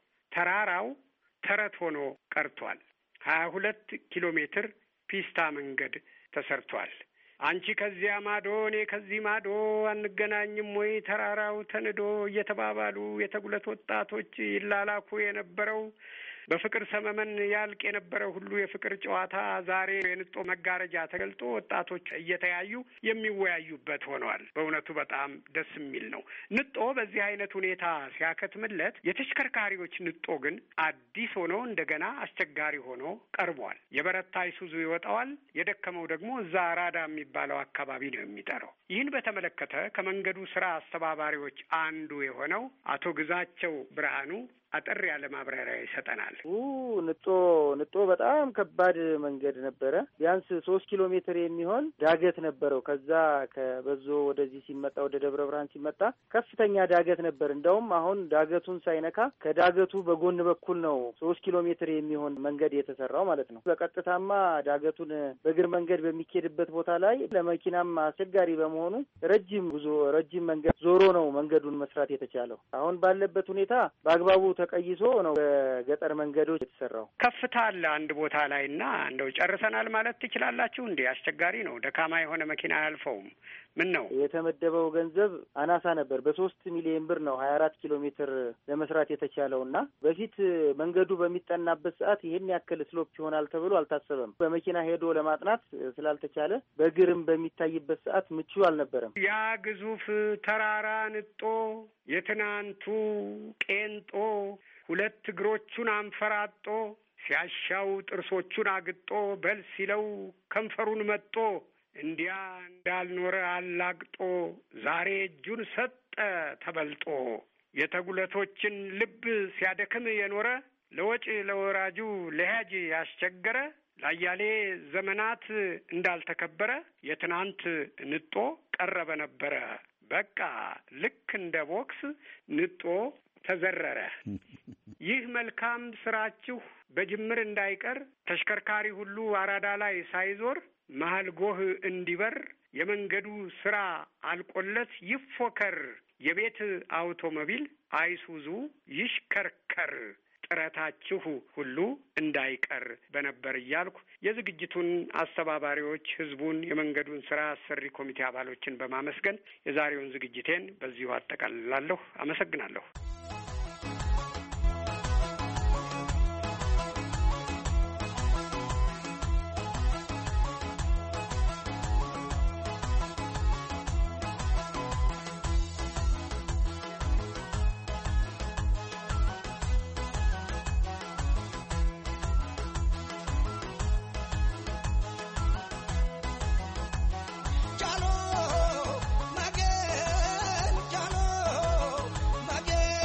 ተራራው ተረት ሆኖ ቀርቷል። ሀያ ሁለት ኪሎ ሜትር ፒስታ መንገድ ተሰርቷል። አንቺ ከዚያ ማዶ እኔ ከዚህ ማዶ አንገናኝም ወይ ተራራው ተንዶ እየተባባሉ የተጉለት ወጣቶች ይላላኩ የነበረው በፍቅር ሰመመን ያልቅ የነበረው ሁሉ የፍቅር ጨዋታ ዛሬ የንጦ መጋረጃ ተገልጦ ወጣቶች እየተያዩ የሚወያዩበት ሆኗል። በእውነቱ በጣም ደስ የሚል ነው። ንጦ በዚህ አይነት ሁኔታ ሲያከትምለት፣ የተሽከርካሪዎች ንጦ ግን አዲስ ሆኖ እንደገና አስቸጋሪ ሆኖ ቀርቧል። የበረታ አይሱዙ ይወጣዋል፣ የደከመው ደግሞ እዛ አራዳ የሚባለው አካባቢ ነው የሚጠራው። ይህን በተመለከተ ከመንገዱ ስራ አስተባባሪዎች አንዱ የሆነው አቶ ግዛቸው ብርሃኑ አጠር ያለ ማብራሪያ ይሰጠናል። ንጦ ንጦ በጣም ከባድ መንገድ ነበረ። ቢያንስ ሶስት ኪሎ ሜትር የሚሆን ዳገት ነበረው። ከዛ ከበዞ ወደዚህ ሲመጣ ወደ ደብረ ብርሃን ሲመጣ ከፍተኛ ዳገት ነበር። እንደውም አሁን ዳገቱን ሳይነካ ከዳገቱ በጎን በኩል ነው ሶስት ኪሎ ሜትር የሚሆን መንገድ የተሰራው ማለት ነው። በቀጥታማ ዳገቱን በእግር መንገድ በሚኬድበት ቦታ ላይ ለመኪናም አስቸጋሪ በመሆኑ ረጅም ጉዞ ረጅም መንገድ ዞሮ ነው መንገዱን መስራት የተቻለው። አሁን ባለበት ሁኔታ በአግባቡ ተቀይሶ ነው በገጠር መንገዶች የተሰራው። ከፍታ አለ አንድ ቦታ ላይ እና እንደው ጨርሰናል ማለት ትችላላችሁ እንዴ? አስቸጋሪ ነው። ደካማ የሆነ መኪና አያልፈውም። ምን ነው የተመደበው ገንዘብ አናሳ ነበር። በሶስት ሚሊዮን ብር ነው ሀያ አራት ኪሎ ሜትር ለመስራት የተቻለው እና በፊት መንገዱ በሚጠናበት ሰዓት ይሄን ያክል ስሎፕ ይሆናል ተብሎ አልታሰበም። በመኪና ሄዶ ለማጥናት ስላልተቻለ በእግርም በሚታይበት ሰዓት ምቹ አልነበረም። ያ ግዙፍ ተራራ ንጦ የትናንቱ ቄንጦ ሁለት እግሮቹን አንፈራጦ ሲያሻው ጥርሶቹን አግጦ በል ሲለው ከንፈሩን መጦ እንዲያ እንዳልኖረ አላግጦ ዛሬ እጁን ሰጠ ተበልጦ የተጉለቶችን ልብ ሲያደክም የኖረ ለወጪ ለወራጁ ለያጅ ያስቸገረ ላያሌ ዘመናት እንዳልተከበረ የትናንት ንጦ ቀረበ ነበረ። በቃ ልክ እንደ ቦክስ ንጦ ተዘረረ። ይህ መልካም ስራችሁ በጅምር እንዳይቀር ተሽከርካሪ ሁሉ አራዳ ላይ ሳይዞር መሀል ጎህ እንዲበር የመንገዱ ስራ አልቆለት ይፎከር የቤት አውቶሞቢል አይሱዙ ይሽከርከር ጥረታችሁ ሁሉ እንዳይቀር በነበር እያልኩ የዝግጅቱን አስተባባሪዎች፣ ህዝቡን፣ የመንገዱን ስራ አሰሪ ኮሚቴ አባሎችን በማመስገን የዛሬውን ዝግጅቴን በዚሁ አጠቃልላለሁ። አመሰግናለሁ። Jalo, Magen, Jalo, Magen.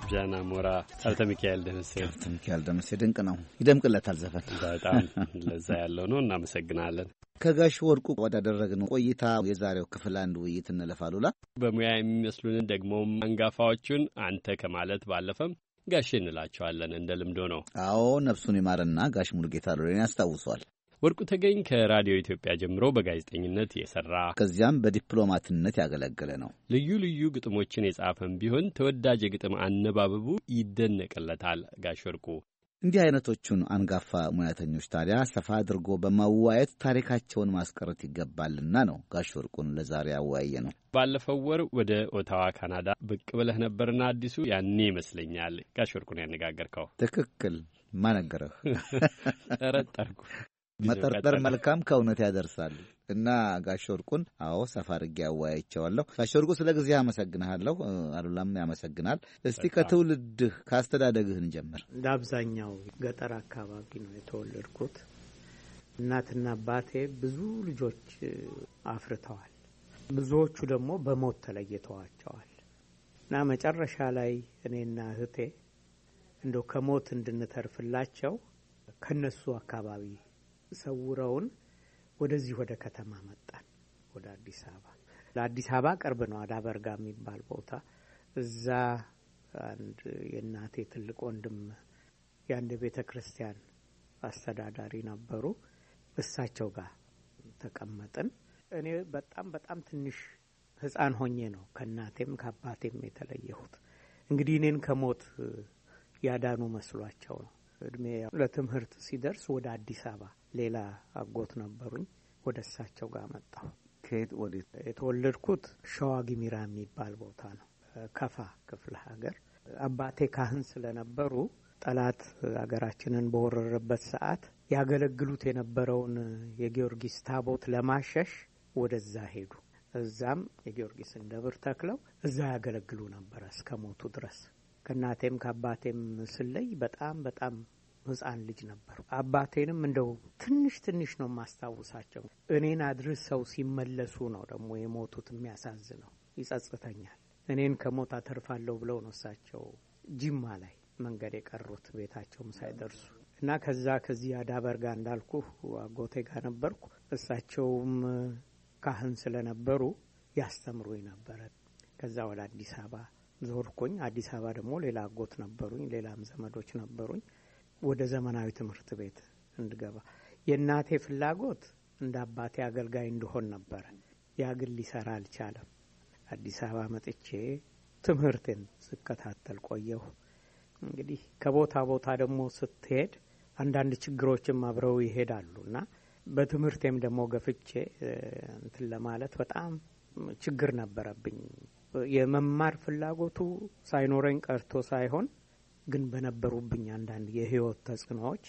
ጃና ሞራ ሀብተ ሚካኤል ደምሴ ሀብተ ሚካኤል ደምሴ ድንቅ ነው። ይደምቅለታል ዘፈን በጣም ለዛ ያለው ነው። እናመሰግናለን። ከጋሽ ወርቁ ወዳደረግነው ቆይታ የዛሬው ክፍል አንድ ውይይት እንለፋሉላ። በሙያ የሚመስሉንን ደግሞ አንጋፋዎቹን አንተ ከማለት ባለፈም ጋሽ እንላቸዋለን እንደ ልምዶ ነው። አዎ ነፍሱን ይማርና ጋሽ ሙሉጌታ ሎሬን ያስታውሷል። ወርቁ ተገኝ ከራዲዮ ኢትዮጵያ ጀምሮ በጋዜጠኝነት የሰራ ከዚያም በዲፕሎማትነት ያገለገለ ነው። ልዩ ልዩ ግጥሞችን የጻፈም ቢሆን ተወዳጅ የግጥም አነባበቡ ይደነቅለታል። ጋሽ ወርቁ እንዲህ አይነቶቹን አንጋፋ ሙያተኞች ታዲያ ሰፋ አድርጎ በማዋየት ታሪካቸውን ማስቀረት ይገባልና ነው ጋሽ ወርቁን ለዛሬ ያወያየ ነው። ባለፈው ወር ወደ ኦታዋ ካናዳ ብቅ ብለህ ነበርና አዲሱ ያኔ ይመስለኛል ጋሽ ወርቁን ያነጋገርከው። ትክክል ማነገረህ ጠረጠርኩ። መጠርጠር መልካም ከእውነት ያደርሳል እና ጋሽ ወርቁን አዎ ሰፋ አድርጌ አወያይቼዋለሁ። ጋሽ ወርቁ ስለ ጊዜ አመሰግናለሁ። አሉላም ያመሰግናል። እስቲ ከትውልድህ ካስተዳደግህ እንጀምር። ለአብዛኛው ገጠር አካባቢ ነው የተወለድኩት። እናትና አባቴ ብዙ ልጆች አፍርተዋል። ብዙዎቹ ደግሞ በሞት ተለይተዋቸዋል እና መጨረሻ ላይ እኔና እህቴ እንደው ከሞት እንድንተርፍላቸው ከነሱ አካባቢ ሰውረውን ወደዚህ ወደ ከተማ መጣን፣ ወደ አዲስ አበባ። ለአዲስ አበባ ቅርብ ነው፣ አዳበርጋ የሚባል ቦታ። እዛ አንድ የእናቴ ትልቅ ወንድም የአንድ ቤተ ክርስቲያን አስተዳዳሪ ነበሩ። እሳቸው ጋር ተቀመጥን። እኔ በጣም በጣም ትንሽ ሕፃን ሆኜ ነው ከእናቴም ከአባቴም የተለየሁት። እንግዲህ እኔን ከሞት ያዳኑ መስሏቸው ነው። እድሜ ለትምህርት ሲደርስ ወደ አዲስ አበባ ሌላ አጎት ነበሩኝ፣ ወደ እሳቸው ጋር መጣሁ። ከየት ወዴት? የተወለድኩት ሸዋ ጊሚራ የሚባል ቦታ ነው፣ ከፋ ክፍለ ሀገር። አባቴ ካህን ስለነበሩ ጠላት ሀገራችንን በወረረበት ሰዓት ያገለግሉት የነበረውን የጊዮርጊስ ታቦት ለማሸሽ ወደዛ ሄዱ። እዛም የጊዮርጊስን ደብር ተክለው እዛ ያገለግሉ ነበር እስከ ሞቱ ድረስ። ከእናቴም ከአባቴም ስለይ በጣም በጣም ሕፃን ልጅ ነበሩ። አባቴንም እንደው ትንሽ ትንሽ ነው ማስታወሳቸው። እኔን አድርሰው ሲመለሱ ነው ደግሞ የሞቱት። የሚያሳዝነው ይጸጽተኛል። እኔን ከሞት አተርፋለሁ ብለው ነው እሳቸው ጅማ ላይ መንገድ የቀሩት ቤታቸውም ሳይደርሱ እና ከዛ ከዚህ አዳበርጋ እንዳልኩ አጎቴ ጋር ነበርኩ። እሳቸውም ካህን ስለነበሩ ያስተምሩኝ ነበረ። ከዛ ወደ አዲስ አበባ ዞርኩኝ። አዲስ አበባ ደግሞ ሌላ አጎት ነበሩኝ፣ ሌላም ዘመዶች ነበሩኝ። ወደ ዘመናዊ ትምህርት ቤት እንድገባ የእናቴ ፍላጎት እንደ አባቴ አገልጋይ እንደሆን ነበረ። ያ ግን ሊሰራ አልቻለም። አዲስ አበባ መጥቼ ትምህርቴን ስከታተል ቆየሁ። እንግዲህ ከቦታ ቦታ ደግሞ ስትሄድ አንዳንድ ችግሮችም አብረው ይሄዳሉና በትምህርቴም ደግሞ ገፍቼ እንትን ለማለት በጣም ችግር ነበረብኝ። የመማር ፍላጎቱ ሳይኖረኝ ቀርቶ ሳይሆን ግን በነበሩብኝ አንዳንድ የህይወት ተጽዕኖዎች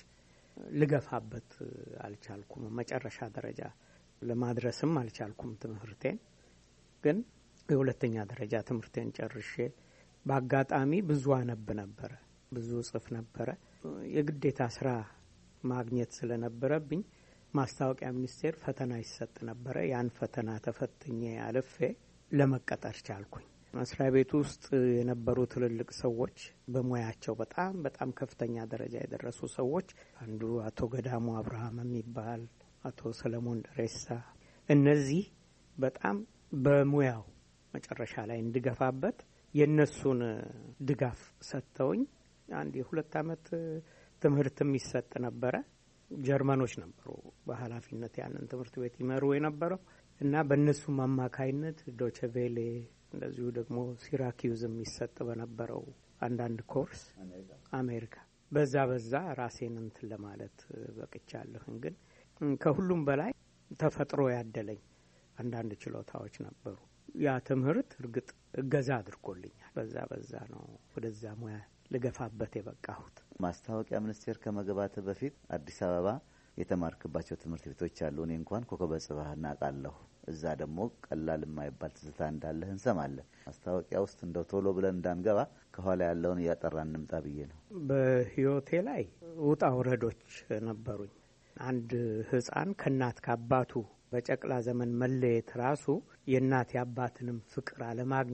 ልገፋበት አልቻልኩም። መጨረሻ ደረጃ ለማድረስም አልቻልኩም ትምህርቴን። ግን የሁለተኛ ደረጃ ትምህርቴን ጨርሼ በአጋጣሚ ብዙ አነብ ነበረ፣ ብዙ ጽፍ ነበረ። የግዴታ ስራ ማግኘት ስለነበረብኝ ማስታወቂያ ሚኒስቴር ፈተና ይሰጥ ነበረ። ያን ፈተና ተፈትኜ አልፌ ለመቀጠር ቻልኩኝ። መስሪያ ቤት ውስጥ የነበሩ ትልልቅ ሰዎች በሙያቸው በጣም በጣም ከፍተኛ ደረጃ የደረሱ ሰዎች፣ አንዱ አቶ ገዳሙ አብርሃም የሚባል፣ አቶ ሰለሞን ደሬሳ፣ እነዚህ በጣም በሙያው መጨረሻ ላይ እንድገፋበት የነሱን ድጋፍ ሰጥተውኝ አንድ የሁለት አመት ትምህርትም ይሰጥ ነበረ። ጀርመኖች ነበሩ በኃላፊነት ያንን ትምህርት ቤት ይመሩ የነበረው እና በእነሱም አማካይነት ዶቼ ቬሌ እንደዚሁ ደግሞ ሲራኪዩዝም ይሰጥ በነበረው አንዳንድ ኮርስ አሜሪካ በዛ በዛ ራሴን እንትን ለማለት በቅቻለሁ። ግን ከሁሉም በላይ ተፈጥሮ ያደለኝ አንዳንድ ችሎታዎች ነበሩ። ያ ትምህርት እርግጥ እገዛ አድርጎልኛል። በዛ በዛ ነው ወደዛ ሙያ ልገፋበት የበቃሁት። ማስታወቂያ ሚኒስቴር ከመግባት በፊት አዲስ አበባ የተማርክባቸው ትምህርት ቤቶች አሉ። እኔ እንኳን ኮከበ ጽባህ እናውቃለሁ። እዛ ደግሞ ቀላል የማይባል ትዝታ እንዳለህ እንሰማለን። ማስታወቂያ ውስጥ እንደው ቶሎ ብለን እንዳንገባ ከኋላ ያለውን እያጠራን እንምጣ ብዬ ነው። በህይወቴ ላይ ውጣ ውረዶች ነበሩኝ። አንድ ህፃን ከእናት ከአባቱ በጨቅላ ዘመን መለየት ራሱ የእናት የአባትንም ፍቅር አለማግኘት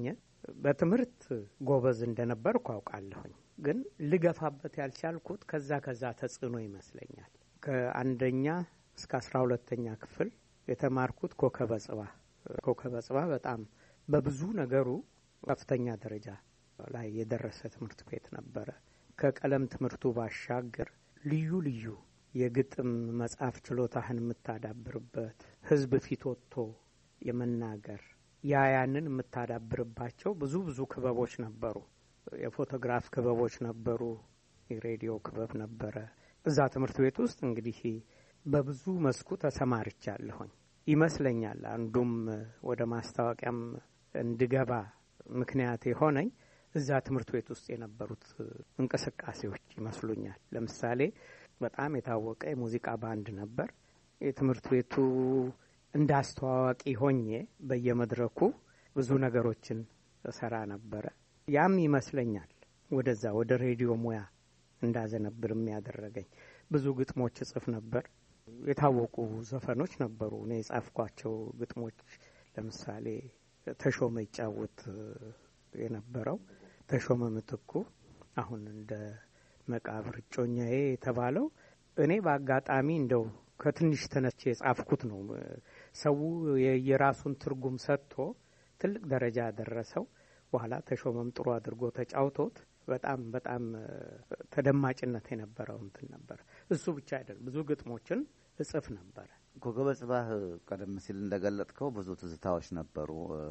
በትምህርት ጎበዝ እንደነበርኩ አውቃለሁኝ። ግን ልገፋበት ያልቻልኩት ከዛ ከዛ ተጽዕኖ ይመስለኛል። ከአንደኛ እስከ አስራ ሁለተኛ ክፍል የተማርኩት ኮከበ ጽባ ኮከበ ጽባ በጣም በብዙ ነገሩ ከፍተኛ ደረጃ ላይ የደረሰ ትምህርት ቤት ነበረ። ከቀለም ትምህርቱ ባሻገር ልዩ ልዩ የግጥም መጽሐፍ ችሎታህን የምታዳብርበት ህዝብ ፊት ወጥቶ የመናገር ያያንን የምታዳብርባቸው ብዙ ብዙ ክበቦች ነበሩ። የፎቶግራፍ ክበቦች ነበሩ፣ የሬዲዮ ክበብ ነበረ። እዛ ትምህርት ቤት ውስጥ እንግዲህ በብዙ መስኩ ተሰማርቻለሁኝ ይመስለኛል። አንዱም ወደ ማስታወቂያም እንድገባ ምክንያት የሆነኝ እዛ ትምህርት ቤት ውስጥ የነበሩት እንቅስቃሴዎች ይመስሉኛል። ለምሳሌ በጣም የታወቀ የሙዚቃ ባንድ ነበር። የትምህርት ቤቱ እንዳስተዋዋቂ ሆኜ በየመድረኩ ብዙ ነገሮችን ሰራ ነበረ። ያም ይመስለኛል ወደዛ ወደ ሬዲዮ ሙያ እንዳዘነብርም ያደረገኝ። ብዙ ግጥሞች ጽፍ ነበር። የታወቁ ዘፈኖች ነበሩ እኔ የጻፍኳቸው ግጥሞች። ለምሳሌ ተሾመ ይጫወት የነበረው ተሾመ ምትኩ አሁን እንደ መቃብር ጮኛዬ የተባለው እኔ በአጋጣሚ እንደው ከትንሽ ተነስቼ የጻፍኩት ነው። ሰው የራሱን ትርጉም ሰጥቶ ትልቅ ደረጃ ያደረሰው በኋላ ተሾመም ጥሩ አድርጎ ተጫውቶት በጣም በጣም ተደማጭነት የነበረው እንትን ነበር። እሱ ብቻ አይደለም ብዙ ግጥሞችን እጽፍ ነበር። ኮከበ ጽባህ ቀደም ሲል እንደገለጥከው ብዙ ትዝታዎች ነበሩ።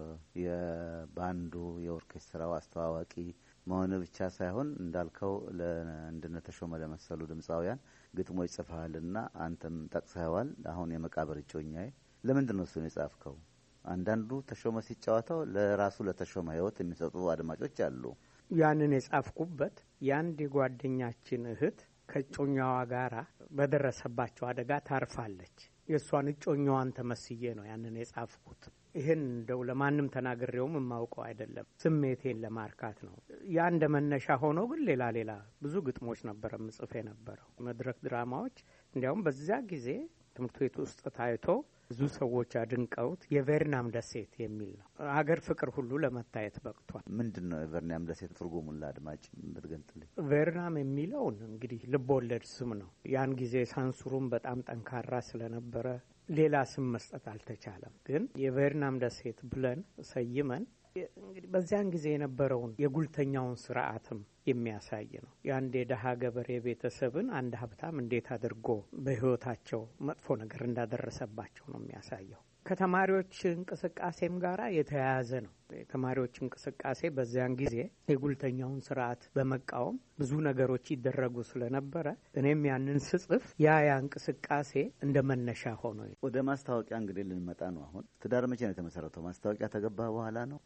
የባንዱ የኦርኬስትራው አስተዋዋቂ መሆን ብቻ ሳይሆን እንዳልከው ለእንድነ ተሾመ ለመሰሉ ድምጻውያን ግጥሞች ጽፈሃልና አንተም ጠቅሰዋል። አሁን የመቃብር ጮኛዬ ለምንድን ነው እሱን የጻፍከው? አንዳንዱ ተሾመ ሲጫወተው ለራሱ ለተሾመ ህይወት የሚሰጡ አድማጮች አሉ። ያንን የጻፍኩበት የአንድ ጓደኛችን እህት ከጮኛዋ ጋራ በደረሰባቸው አደጋ ታርፋለች። የሷን ጮኛዋን ተመስዬ ነው ያንን የጻፍኩት። ይሄን እንደው ለማንም ተናግሬውም የማውቀው አይደለም፣ ስሜቴን ለማርካት ነው። ያ እንደ መነሻ ሆኖ ግን ሌላ ሌላ ብዙ ግጥሞች ነበር ምጽፍ የነበረው። መድረክ ድራማዎች እንዲያውም በዛ ጊዜ ትምህርት ቤት ውስጥ ታይቶ ብዙ ሰዎች አድንቀውት የቬርናም ደሴት የሚል ነው አገር ፍቅር ሁሉ ለመታየት በቅቷል። ምንድነው የቬርናም ደሴት ትርጉሙን ለአድማጭ ብትገልጽልኝ? ቬርናም የሚለው እንግዲህ ልቦለድ ስም ነው። ያን ጊዜ ሳንሱሩም በጣም ጠንካራ ስለነበረ ሌላ ስም መስጠት አልተቻለም። ግን የቬርናም ደሴት ብለን ሰይመን እንግዲህ በዚያን ጊዜ የነበረውን የጉልተኛውን ስርዓትም የሚያሳይ ነው። የአንድ የደሃ ገበሬ ቤተሰብን አንድ ሀብታም እንዴት አድርጎ በህይወታቸው መጥፎ ነገር እንዳደረሰባቸው ነው የሚያሳየው። ከተማሪዎች እንቅስቃሴም ጋራ የተያያዘ ነው። የተማሪዎች እንቅስቃሴ በዚያን ጊዜ የጉልተኛውን ስርዓት በመቃወም ብዙ ነገሮች ይደረጉ ስለነበረ እኔም ያንን ስጽፍ ያ ያ እንቅስቃሴ እንደ መነሻ ሆኖ ወደ ማስታወቂያ እንግዲህ ልንመጣ ነው። አሁን ትዳር መቼ ነው የተመሰረተው? ማስታወቂያ ተገባ በኋላ ነው?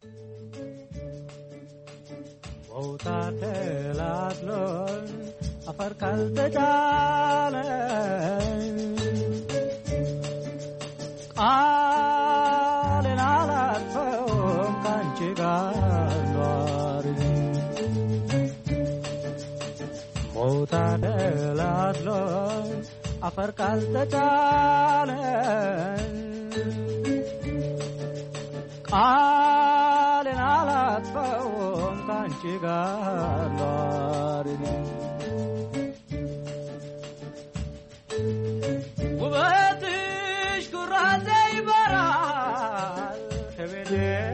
ወጣተላትሎን አፈር ካልተጫለ ቃልን አላልፈውም ካንቺ ጋር ኗሪ ወጣተላትሎን አፈር ካልተጫለ ቃልን አላልፈውም ካንቺ ጋር ኗሪ ውበትሽ ኩራዜ ይበራል ከቤቴ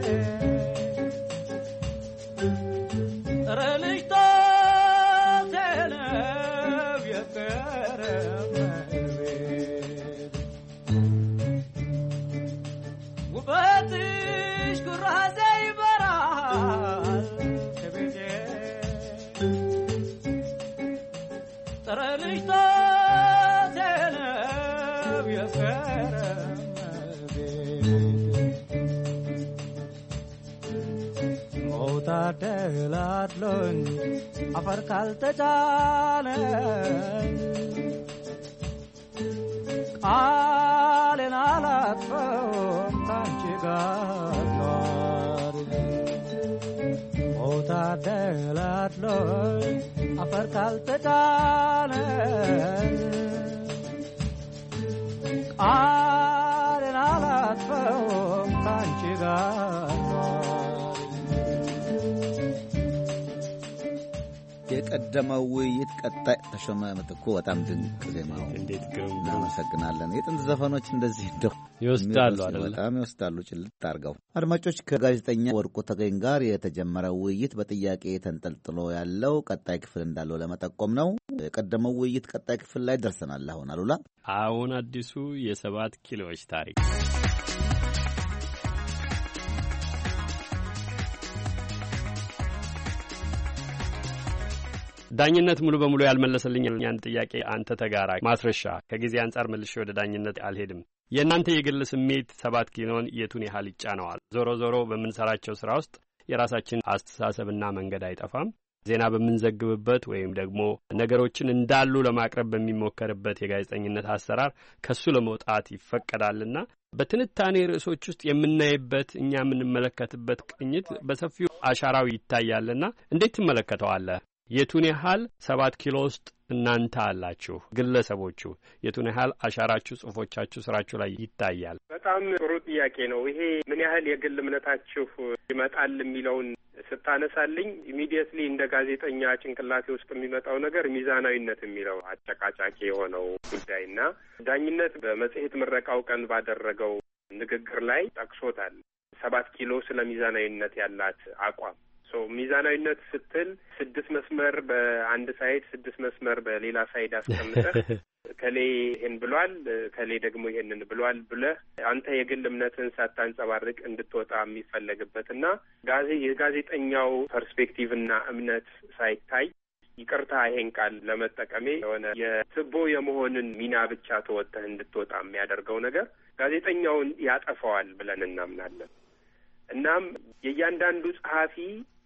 ጠረንሽ ቶቴነብ የቀረም ቤት ውበትሽ ኩራዜ ይበራል ከቤቴ ጠረንሽ ቶቴነብ የቀረም ቤት መውጣት ደላድሎኝ አፈር ካልተጫነ ቃሌን አላጥፈውም ካንቺ ጋር ኗሪ መውጣት ደላድሎኝ አፈር ካልተጫነ ቃሌን አላጥፈውም ካንቺ ጋር ኗሪ የቀደመው ውይይት ቀጣይ ተሾመ ምትኩ በጣም ድንቅ ዜማው እንዴት ግሩም ነው። እናመሰግናለን። የጥንት ዘፈኖች እንደዚህ እንደው ይወስዳሉ አይደል? በጣም ይወስዳሉ ጭልጥ አድርገው። አድማጮች ከጋዜጠኛ ወርቁ ተገኝ ጋር የተጀመረው ውይይት በጥያቄ ተንጠልጥሎ ያለው ቀጣይ ክፍል እንዳለው ለመጠቆም ነው። የቀደመው ውይይት ቀጣይ ክፍል ላይ ደርሰናል። አሁን አሉላ አሁን አዲሱ የሰባት ኪሎዎች ታሪክ ዳኝነት ሙሉ በሙሉ ያልመለሰልኝ ያን ጥያቄ አንተ ተጋራ ማስረሻ ከጊዜ አንጻር መልሼ ወደ ዳኝነት አልሄድም። የእናንተ የግል ስሜት ሰባት ኪሎን የቱን ያህል ይጫነዋል? ዞሮ ዞሮ በምንሰራቸው ስራ ውስጥ የራሳችን አስተሳሰብና መንገድ አይጠፋም። ዜና በምንዘግብበት ወይም ደግሞ ነገሮችን እንዳሉ ለማቅረብ በሚሞከርበት የጋዜጠኝነት አሰራር ከሱ ለመውጣት ይፈቀዳልና በትንታኔ ርዕሶች ውስጥ የምናይበት እኛ የምንመለከትበት ቅኝት በሰፊው አሻራው ይታያልና እንዴት ትመለከተዋለህ? የቱን ያህል ሰባት ኪሎ ውስጥ እናንተ አላችሁ ግለሰቦቹ የቱን ያህል አሻራችሁ ጽሁፎቻችሁ ስራችሁ ላይ ይታያል? በጣም ጥሩ ጥያቄ ነው። ይሄ ምን ያህል የግል እምነታችሁ ይመጣል የሚለውን ስታነሳልኝ ኢሚዲየትሊ እንደ ጋዜጠኛ ጭንቅላቴ ውስጥ የሚመጣው ነገር ሚዛናዊነት የሚለው አጨቃጫቂ የሆነው ጉዳይና ዳኝነት በመጽሔት ምረቃው ቀን ባደረገው ንግግር ላይ ጠቅሶታል። ሰባት ኪሎ ስለ ሚዛናዊነት ያላት አቋም ሶ ሚዛናዊነት ስትል ስድስት መስመር በአንድ ሳይድ ስድስት መስመር በሌላ ሳይድ አስቀምጠህ ከሌ ይሄን ብሏል ከሌ ደግሞ ይሄንን ብሏል ብለህ አንተ የግል እምነትን ሳታንጸባርቅ እንድትወጣ የሚፈለግበትና ጋዜ የጋዜጠኛው ፐርስፔክቲቭና እምነት ሳይታይ ይቅርታ ይሄን ቃል ለመጠቀሜ የሆነ የትቦ የመሆንን ሚና ብቻ ተወጥተህ እንድትወጣ የሚያደርገው ነገር ጋዜጠኛውን ያጠፋዋል ብለን እናምናለን። እናም የእያንዳንዱ ጸሐፊ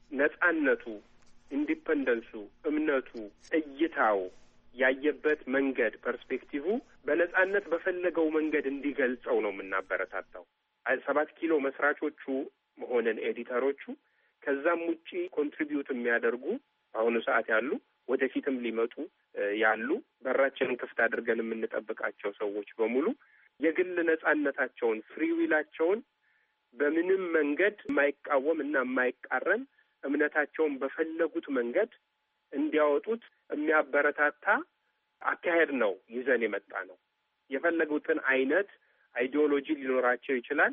ነጻነቱ፣ ኢንዲፐንደንሱ፣ እምነቱ፣ እይታው፣ ያየበት መንገድ፣ ፐርስፔክቲቭ በነጻነት በፈለገው መንገድ እንዲገልጸው ነው የምናበረታታው። ሰባት ኪሎ መስራቾቹ መሆንን ኤዲተሮቹ ከዛም ውጪ ኮንትሪቢዩት የሚያደርጉ በአሁኑ ሰዓት ያሉ ወደፊትም ሊመጡ ያሉ በራችንን ክፍት አድርገን የምንጠብቃቸው ሰዎች በሙሉ የግል ነጻነታቸውን ፍሪዊላቸውን በምንም መንገድ የማይቃወም እና የማይቃረን እምነታቸውን በፈለጉት መንገድ እንዲያወጡት የሚያበረታታ አካሄድ ነው ይዘን የመጣ ነው። የፈለጉትን አይነት አይዲዮሎጂ ሊኖራቸው ይችላል።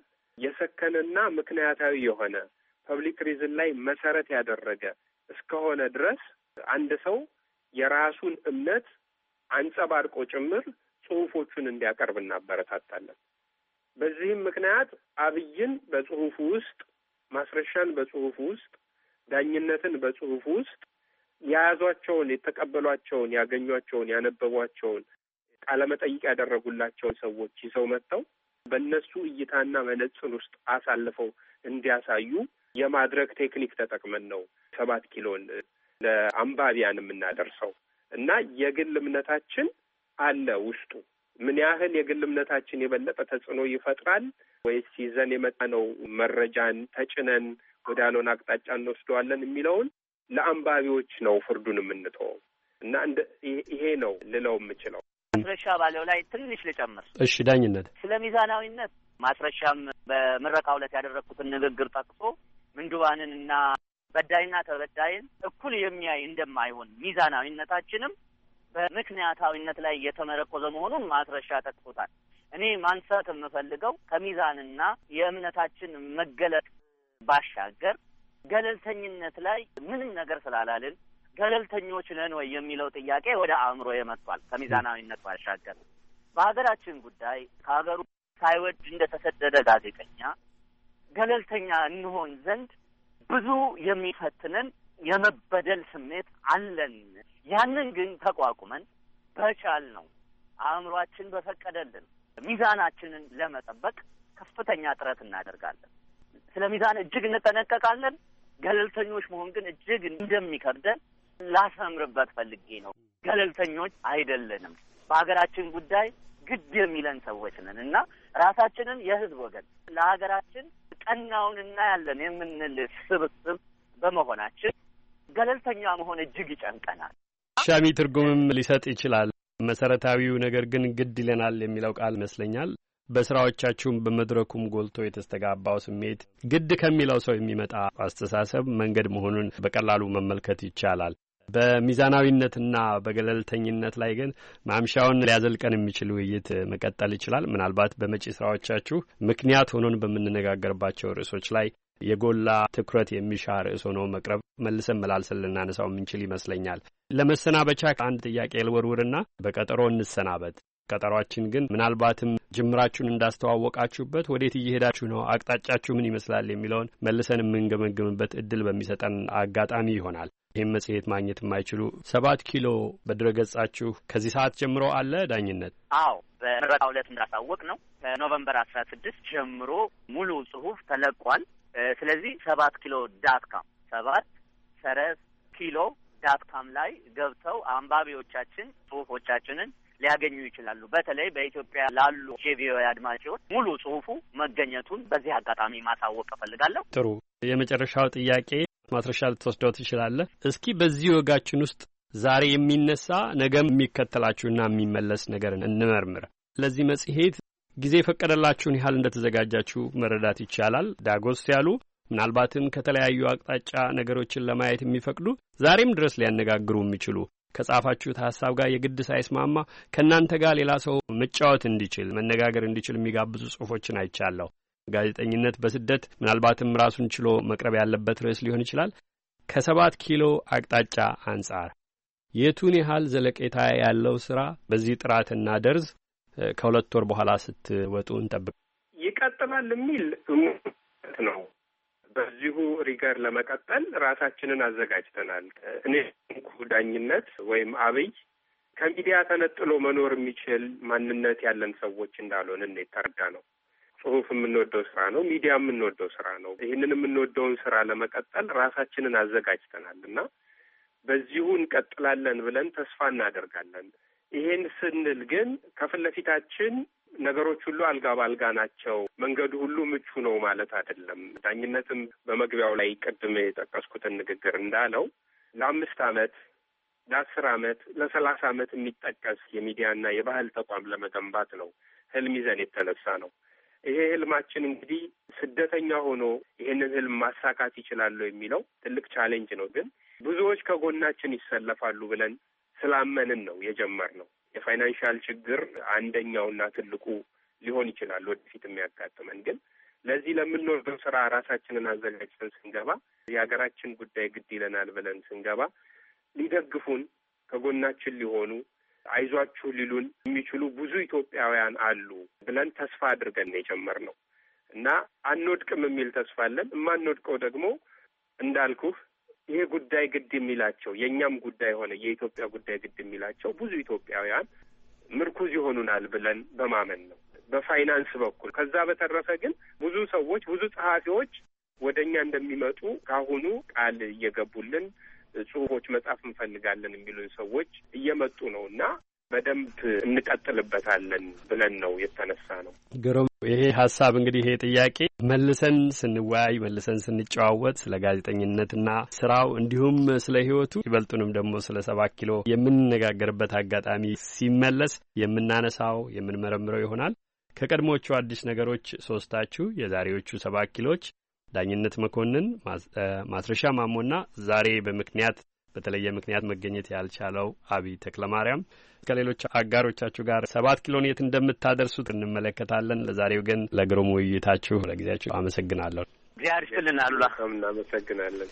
የሰከነና ምክንያታዊ የሆነ ፐብሊክ ሪዝን ላይ መሰረት ያደረገ እስከሆነ ድረስ አንድ ሰው የራሱን እምነት አንጸባርቆ ጭምር ጽሁፎቹን እንዲያቀርብ እናበረታታለን። በዚህም ምክንያት አብይን በጽሁፉ ውስጥ፣ ማስረሻን በጽሁፉ ውስጥ፣ ዳኝነትን በጽሁፉ ውስጥ የያዟቸውን፣ የተቀበሏቸውን፣ ያገኟቸውን፣ ያነበቧቸውን፣ ቃለመጠይቅ ያደረጉላቸውን ሰዎች ይዘው መጥተው በእነሱ እይታና መነጽር ውስጥ አሳልፈው እንዲያሳዩ የማድረግ ቴክኒክ ተጠቅመን ነው ሰባት ኪሎን ለአንባቢያን የምናደርሰው እና የግል እምነታችን አለ ውስጡ። ምን ያህል የግል እምነታችን የበለጠ ተጽዕኖ ይፈጥራል ወይስ ይዘን የመጣ ነው መረጃን ተጭነን ወደ ያልሆነ አቅጣጫ እንወስደዋለን የሚለውን ለአንባቢዎች ነው ፍርዱን የምንተወው እና እንደ ይሄ ነው ልለው የምችለው። ማስረሻ ባለው ላይ ትንሽ ልጨምር። እሺ ዳኝነት፣ ስለ ሚዛናዊነት ማስረሻም በምረቃው ዕለት ያደረግኩትን ንግግር ጠቅሶ ምንዱባንን እና በዳይና ተበዳይን እኩል የሚያይ እንደማይሆን ሚዛናዊነታችንም በምክንያታዊነት ላይ የተመረኮዘ መሆኑን ማስረሻ ጠቅሶታል። እኔ ማንሳት የምፈልገው ከሚዛንና የእምነታችን መገለጥ ባሻገር ገለልተኝነት ላይ ምንም ነገር ስላላልን ገለልተኞች ነን ወይ የሚለው ጥያቄ ወደ አእምሮ የመጥቷል። ከሚዛናዊነት ባሻገር በሀገራችን ጉዳይ ከሀገሩ ሳይወድ እንደተሰደደ ጋዜጠኛ ገለልተኛ እንሆን ዘንድ ብዙ የሚፈትነን የመበደል ስሜት አለን። ያንን ግን ተቋቁመን በቻል ነው አእምሯችን በፈቀደልን ሚዛናችንን ለመጠበቅ ከፍተኛ ጥረት እናደርጋለን። ስለ ሚዛን እጅግ እንጠነቀቃለን። ገለልተኞች መሆን ግን እጅግ እንደሚከብደን ላሰምርበት ፈልጌ ነው። ገለልተኞች አይደለንም። በሀገራችን ጉዳይ ግድ የሚለን ሰዎች ነን እና ራሳችንን የህዝብ ወገን ለሀገራችን ቀናውን እናያለን የምንል ስብስብ በመሆናችን ገለልተኛ መሆን እጅግ ይጨንቀናል። ሻሚ ትርጉምም ሊሰጥ ይችላል። መሰረታዊው ነገር ግን ግድ ይለናል የሚለው ቃል ይመስለኛል። በስራዎቻችሁም በመድረኩም ጎልቶ የተስተጋባው ስሜት ግድ ከሚለው ሰው የሚመጣ አስተሳሰብ መንገድ መሆኑን በቀላሉ መመልከት ይቻላል። በሚዛናዊነትና በገለልተኝነት ላይ ግን ማምሻውን ሊያዘልቀን የሚችል ውይይት መቀጠል ይችላል። ምናልባት በመጪ ስራዎቻችሁ ምክንያት ሆኖን በምንነጋገርባቸው ርዕሶች ላይ የጎላ ትኩረት የሚሻ ርዕስ ሆኖ መቅረብ መልሰን መላልሰን ልናነሳው የምንችል ይመስለኛል። ለመሰናበቻ አንድ ጥያቄ ልወርውርና በቀጠሮ እንሰናበት። ቀጠሯችን ግን ምናልባትም ጅምራችሁን እንዳስተዋወቃችሁበት ወዴት እየሄዳችሁ ነው፣ አቅጣጫችሁ ምን ይመስላል የሚለውን መልሰን የምንገመግምበት እድል በሚሰጠን አጋጣሚ ይሆናል። ይህም መጽሔት ማግኘት የማይችሉ ሰባት ኪሎ በድረገጻችሁ ከዚህ ሰዓት ጀምሮ አለ ዳኝነት? አዎ፣ በምረቃው ዕለት እንዳሳወቅ ነው ከኖቨምበር አስራ ስድስት ጀምሮ ሙሉ ጽሁፍ ተለቋል። ስለዚህ ሰባት ኪሎ ዳት ካም ሰባት ሰረዝ ኪሎ ዳት ካም ላይ ገብተው አንባቢዎቻችን ጽሁፎቻችንን ሊያገኙ ይችላሉ። በተለይ በኢትዮጵያ ላሉ የቪኦኤ አድማጮች ሙሉ ጽሁፉ መገኘቱን በዚህ አጋጣሚ ማሳወቅ እፈልጋለሁ። ጥሩ። የመጨረሻው ጥያቄ ማስረሻ ልትወስደው ትችላለህ። እስኪ በዚህ ወጋችን ውስጥ ዛሬ የሚነሳ ነገም የሚከተላችሁና የሚመለስ ነገር እንመርምር። ለዚህ መጽሔት ጊዜ የፈቀደላችሁን ያህል እንደተዘጋጃችሁ መረዳት ይቻላል። ዳጎስ ያሉ ምናልባትም ከተለያዩ አቅጣጫ ነገሮችን ለማየት የሚፈቅዱ ዛሬም ድረስ ሊያነጋግሩ የሚችሉ ከጻፋችሁት ሀሳብ ጋር የግድ ሳይስማማ ከእናንተ ጋር ሌላ ሰው መጫወት እንዲችል መነጋገር እንዲችል የሚጋብዙ ጽሁፎችን አይቻለሁ። ጋዜጠኝነት በስደት ምናልባትም ራሱን ችሎ መቅረብ ያለበት ርዕስ ሊሆን ይችላል። ከሰባት ኪሎ አቅጣጫ አንጻር የቱን ያህል ዘለቄታ ያለው ስራ በዚህ ጥራትና ደርዝ ከሁለት ወር በኋላ ስትወጡ እንጠብቅ? ይቀጥላል የሚል ነው። በዚሁ ሪገር ለመቀጠል ራሳችንን አዘጋጅተናል። እኔ ዳኝነት ወይም አብይ ከሚዲያ ተነጥሎ መኖር የሚችል ማንነት ያለን ሰዎች እንዳልሆን እኔ ተረዳ ነው። ጽሁፍ የምንወደው ስራ ነው። ሚዲያ የምንወደው ስራ ነው። ይህንን የምንወደውን ስራ ለመቀጠል ራሳችንን አዘጋጅተናል እና በዚሁ እንቀጥላለን ብለን ተስፋ እናደርጋለን። ይሄን ስንል ግን ከፊት ለፊታችን ነገሮች ሁሉ አልጋ ባልጋ ናቸው፣ መንገዱ ሁሉ ምቹ ነው ማለት አይደለም። ዳኝነትም በመግቢያው ላይ ቅድም የጠቀስኩትን ንግግር እንዳለው ለአምስት አመት ለአስር አመት ለሰላሳ አመት የሚጠቀስ የሚዲያና የባህል ተቋም ለመገንባት ነው ህልም ይዘን የተነሳ ነው። ይሄ ህልማችን እንግዲህ ስደተኛ ሆኖ ይሄንን ህልም ማሳካት ይችላሉ የሚለው ትልቅ ቻሌንጅ ነው። ግን ብዙዎች ከጎናችን ይሰለፋሉ ብለን ስላመንን ነው የጀመርነው። የፋይናንሻል ችግር አንደኛውና ትልቁ ሊሆን ይችላል ወደፊት የሚያጋጥመን። ግን ለዚህ ለምንወርደው ስራ ራሳችንን አዘጋጅተን ስንገባ የሀገራችን ጉዳይ ግድ ይለናል ብለን ስንገባ ሊደግፉን ከጎናችን ሊሆኑ አይዟችሁ ሊሉን የሚችሉ ብዙ ኢትዮጵያውያን አሉ ብለን ተስፋ አድርገን ነው የጀመርነው እና አንወድቅም የሚል ተስፋ አለን። የማንወድቀው ደግሞ እንዳልኩህ ይሄ ጉዳይ ግድ የሚላቸው የእኛም ጉዳይ ሆነ የኢትዮጵያ ጉዳይ ግድ የሚላቸው ብዙ ኢትዮጵያውያን ምርኩዝ ይሆኑናል ብለን በማመን ነው በፋይናንስ በኩል። ከዛ በተረፈ ግን ብዙ ሰዎች ብዙ ጸሐፊዎች ወደ እኛ እንደሚመጡ ካሁኑ ቃል እየገቡልን ጽሁፎች መጻፍ እንፈልጋለን የሚሉን ሰዎች እየመጡ ነው እና በደንብ እንቀጥልበታለን ብለን ነው የተነሳ ነው። ግሩም። ይሄ ሀሳብ እንግዲህ ይሄ ጥያቄ መልሰን ስንወያይ መልሰን ስንጨዋወት ስለ ጋዜጠኝነትና ስራው እንዲሁም ስለ ህይወቱ ይበልጡንም ደግሞ ስለ ሰባት ኪሎ የምንነጋገርበት አጋጣሚ ሲመለስ የምናነሳው የምንመረምረው ይሆናል። ከቀድሞቹ አዲስ ነገሮች ሶስታችሁ የዛሬዎቹ ሰባት ኪሎች ዳኝነት መኮንን፣ ማስረሻ ማሞና ዛሬ በምክንያት በተለየ ምክንያት መገኘት ያልቻለው አብይ ተክለማርያም ከሌሎች አጋሮቻችሁ ጋር ሰባት ኪሎን የት እንደምታደርሱት እንመለከታለን። ለዛሬው ግን ለግሩም ውይይታችሁ ለጊዜያችሁ አመሰግናለሁ። እግዚአብሔር ይስጥልን አሉላ። እናመሰግናለን።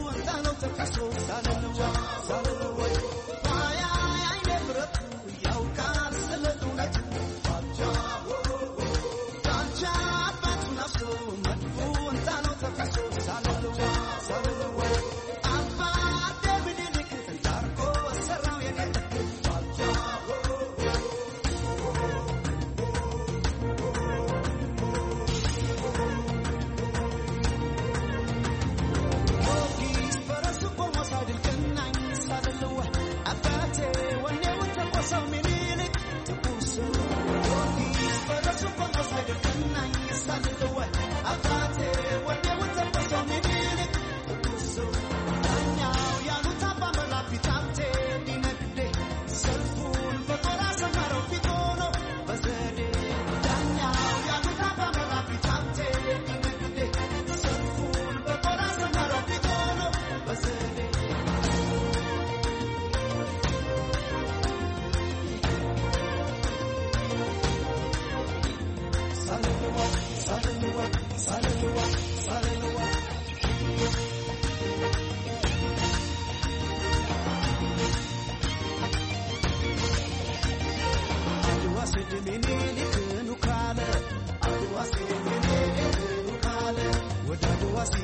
Salud, salud, salud,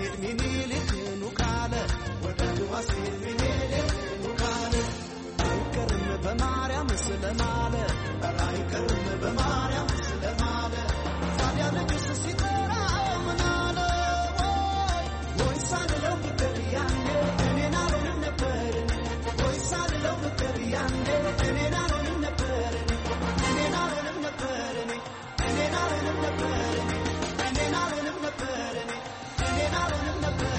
ሲል ሚኒሊክ ኑካለ ወደ አድዋ ሲል ሚኒሊክ ኑካለ አይቀርም በማርያም ስለማለ አይቀርም በማርያም ስለማለ ታዲያ ንጉሥ ሲጠራ ምናለ ወይ ሳልለው ፍቅር ያኔ እኔን አልሆንም ነበር ወይ ሳልለው ፍቅር ያኔ እኔን አልሆንም ነበር እኔን አልሆንም ነበር እኔን አልሆንም ነበር እኔን አልሆንም ነበር እኔን አልሆንም ነበር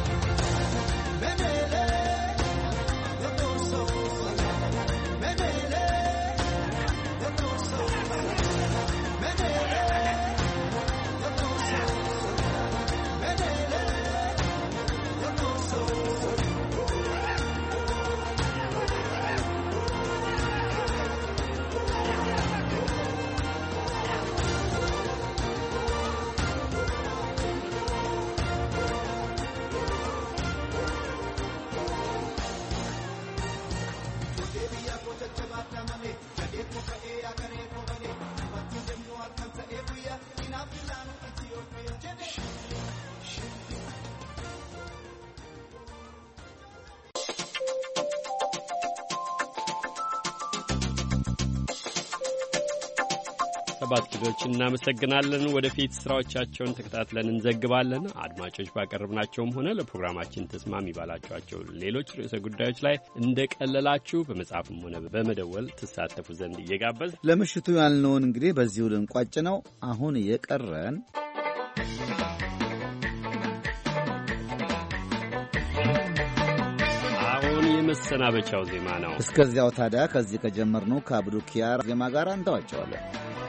መነለ ለቶሶ መነለ ለቶሶ መነለ ለቶሶ መነለ ለቶሶ ሰባት ልጆች እናመሰግናለን። ወደፊት ስራዎቻቸውን ተከታትለን እንዘግባለን። አድማጮች ባቀረብናቸውም ሆነ ለፕሮግራማችን ተስማሚ ባላችኋቸው ሌሎች ርዕሰ ጉዳዮች ላይ እንደቀለላችሁ በመጻፍም ሆነ በመደወል ትሳተፉ ዘንድ እየጋበዝ ለምሽቱ ያልነውን እንግዲህ በዚሁ ልንቋጭ ነው። አሁን የቀረን አሁን የመሰናበቻው ዜማ ነው። እስከዚያው ታዲያ ከዚህ ከጀመርነው ከአብዱ ኪያር ዜማ ጋር እንተዋቸዋለን።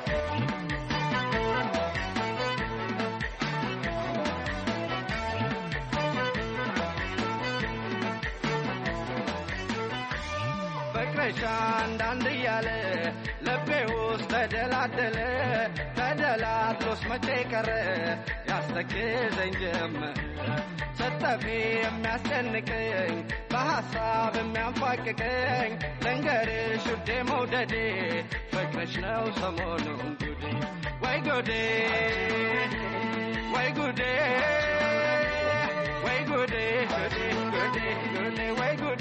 አንዳንድ እያለ ልቤ ውስጥ ተደላደለ ተደላድሎስ መቼ ቀረ ያስተክዘኝ ጀመር ሰጠፊ የሚያስጨንቀኝ በሐሳብ የሚያንፋቅቀኝ ልንገርሽ ውዴ መውደዴ ፍቅርሽ ነው ሰሞኑን ጉዴ ወይ ጉዴ ወይ ጉዴ ወይ ጉዴ ጉዴ ጉዴ ጉዴ ወይ ጉዴ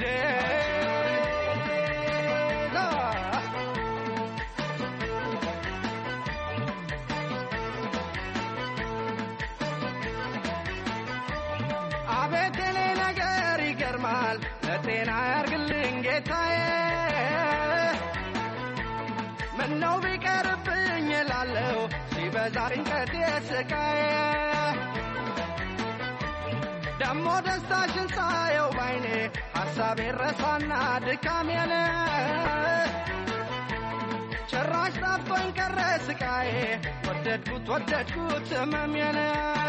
ለጤና ያርግልኝ ጌታዬ ምነው ቢቀርብኝ እላለሁ ሲበዛ ጭንቀቴ ስቃዬ ደሞ ደስታሽን ሳየው ባይኔ ሐሳቤ ረሳና ድካሜን ጭራሽ ጠፍቶኝ ቀረ ስቃዬ ወደድኩት ወደድኩት ህመሜን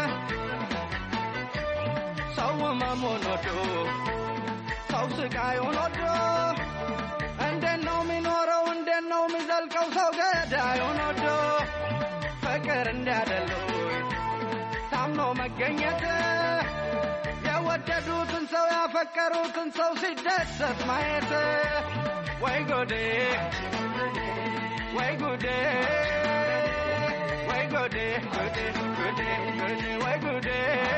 ሰው ህመሙን ወዶ ሰው ስቃዩን ወዶ እንዴት ነው የሚኖረው እንዴት ነው የሚዘልቀው ሰው ገዳዩን ወዶ ፍቅር እንዲያደሉኝ ታምኖ መገኘት የወደዱትን ሰው ያፈቀሩትን ሰው ሲደሰት ማየት ወይ ጉዴ ወይ ጉዴ ወይ ጉዴ ጉዴ ጉዴ ጉዴ ወይ ጉዴ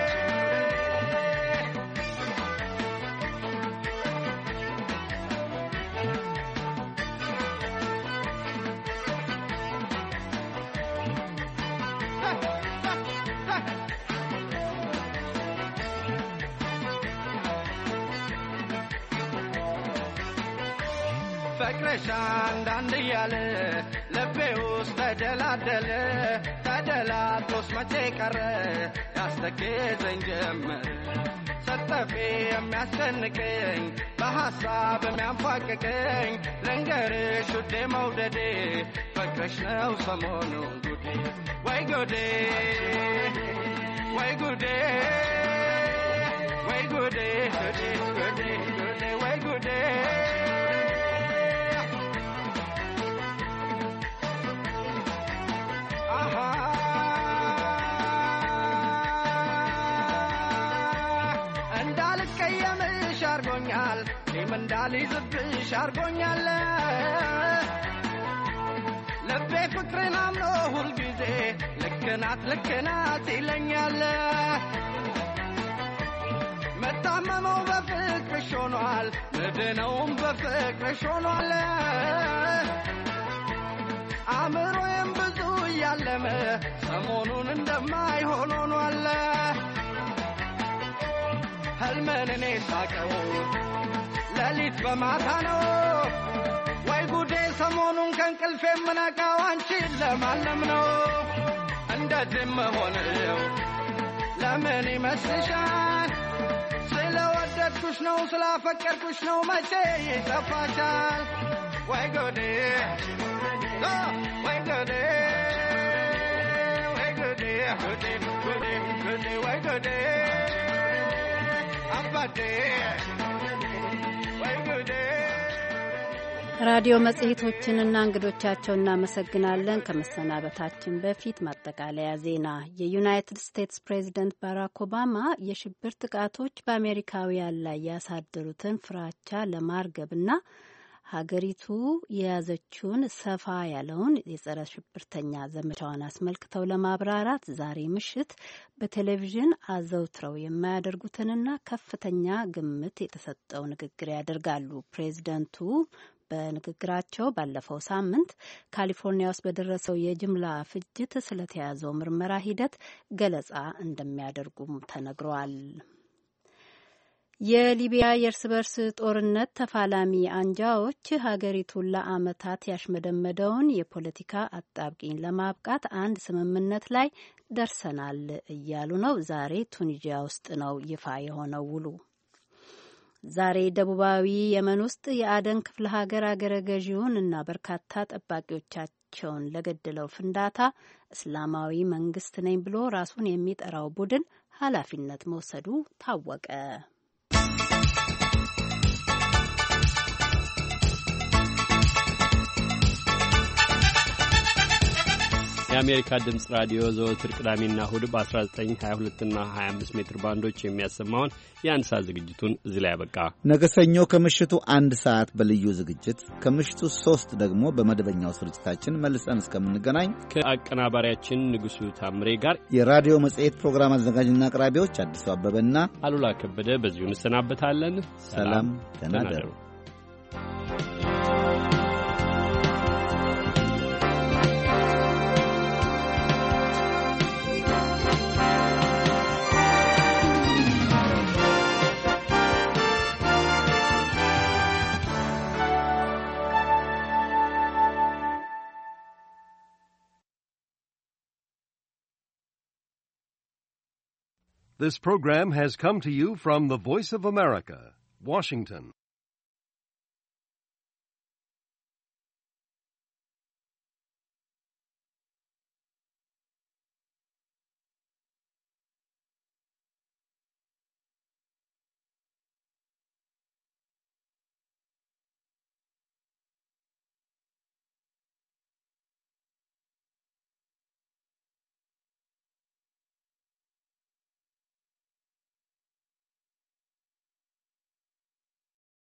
ፍቅርሽ አንዳንድ እያለ ልቤ ውስጥ ተደላደለ ተደላድሎስ መቼ ቀረ ያስተክዘኝ ጀመር ሰጠፊ የሚያስጨንቀኝ በሐሳብ የሚያንፋቅቀኝ ልንገርሽ ውዴ መውደዴ ፍቅርሽ ነው ሰሞኑን ጉዴ ወይ ጉዴ ወይ ጉዴ ወይ ጉዴ ጉዴ ጉዴ ጉዴ ወይ ጉዴ እንዳልቀየምሽ አርጎኛል ሊም እንዳልይዝብሽ አርጎኛል ልቤ ፍቅርን አምኖ ሁልጊዜ ልክናት ልክናት ይለኛል ምታመመው በፍቅርሽ ሆኗል ምድነውም በፍቅርሽ ሆኗል አእምሮዬም ብዙ እያለመ ሰሞኑን እንደማይሆን ሆኗል ህልሜን እኔ ሳቀው ሌሊት በማታ ነው ወይ ጉዴ ሰሞኑን ከእንቅልፌ የምነቃው አንቺን ለማለም ነው እንደዚህ መሆንው ለምን ይመስልሻል ስለወደድኩሽ ነው ስላፈቀርኩሽ ነው መቼ ይጠፋሻል ወይ ጉዴ ወይ ጉዴ ወይ ጉዴ ጉዴ ጉዴ ጉዴ ወይ ጉዴ አባቴ ወይ ጉዴ ራዲዮ መጽሔቶችንና እንግዶቻቸውን እናመሰግናለን። ከመሰናበታችን በፊት ማጠቃለያ ዜና። የዩናይትድ ስቴትስ ፕሬዚደንት ባራክ ኦባማ የሽብር ጥቃቶች በአሜሪካውያን ላይ ያሳደሩትን ፍራቻ ለማርገብና ሀገሪቱ የያዘችውን ሰፋ ያለውን የጸረ ሽብርተኛ ዘመቻዋን አስመልክተው ለማብራራት ዛሬ ምሽት በቴሌቪዥን አዘውትረው የማያደርጉትንና ከፍተኛ ግምት የተሰጠው ንግግር ያደርጋሉ። ፕሬዚደንቱ በንግግራቸው ባለፈው ሳምንት ካሊፎርኒያ ውስጥ በደረሰው የጅምላ ፍጅት ስለተያዘው ምርመራ ሂደት ገለጻ እንደሚያደርጉም ተነግሯል። የሊቢያ የእርስ በርስ ጦርነት ተፋላሚ አንጃዎች ሀገሪቱን ለዓመታት ያሽመደመደውን የፖለቲካ አጣብቂኝ ለማብቃት አንድ ስምምነት ላይ ደርሰናል እያሉ ነው። ዛሬ ቱኒዚያ ውስጥ ነው ይፋ የሆነው ውሉ። ዛሬ ደቡባዊ የመን ውስጥ የአደን ክፍለ ሀገር አገረ ገዢውን እና በርካታ ጠባቂዎቻቸውን ለገደለው ፍንዳታ እስላማዊ መንግስት ነኝ ብሎ ራሱን የሚጠራው ቡድን ኃላፊነት መውሰዱ ታወቀ። የአሜሪካ ድምፅ ራዲዮ ዘወትር ቅዳሜና እሁድ በ19፣ ሀያ ሁለት እና ሀያ አምስት ሜትር ባንዶች የሚያሰማውን የአንድ ሰዓት ዝግጅቱን እዚህ ላይ ያበቃ። ነገ ሰኞ ከምሽቱ አንድ ሰዓት በልዩ ዝግጅት ከምሽቱ ሶስት ደግሞ በመደበኛው ስርጭታችን መልሰን እስከምንገናኝ ከአቀናባሪያችን ንጉሱ ታምሬ ጋር የራዲዮ መጽሔት ፕሮግራም አዘጋጅና አቅራቢዎች አዲሱ አበበና አሉላ ከበደ በዚሁ እንሰናበታለን። ሰላም ተናደሩ። This program has come to you from the Voice of America, Washington.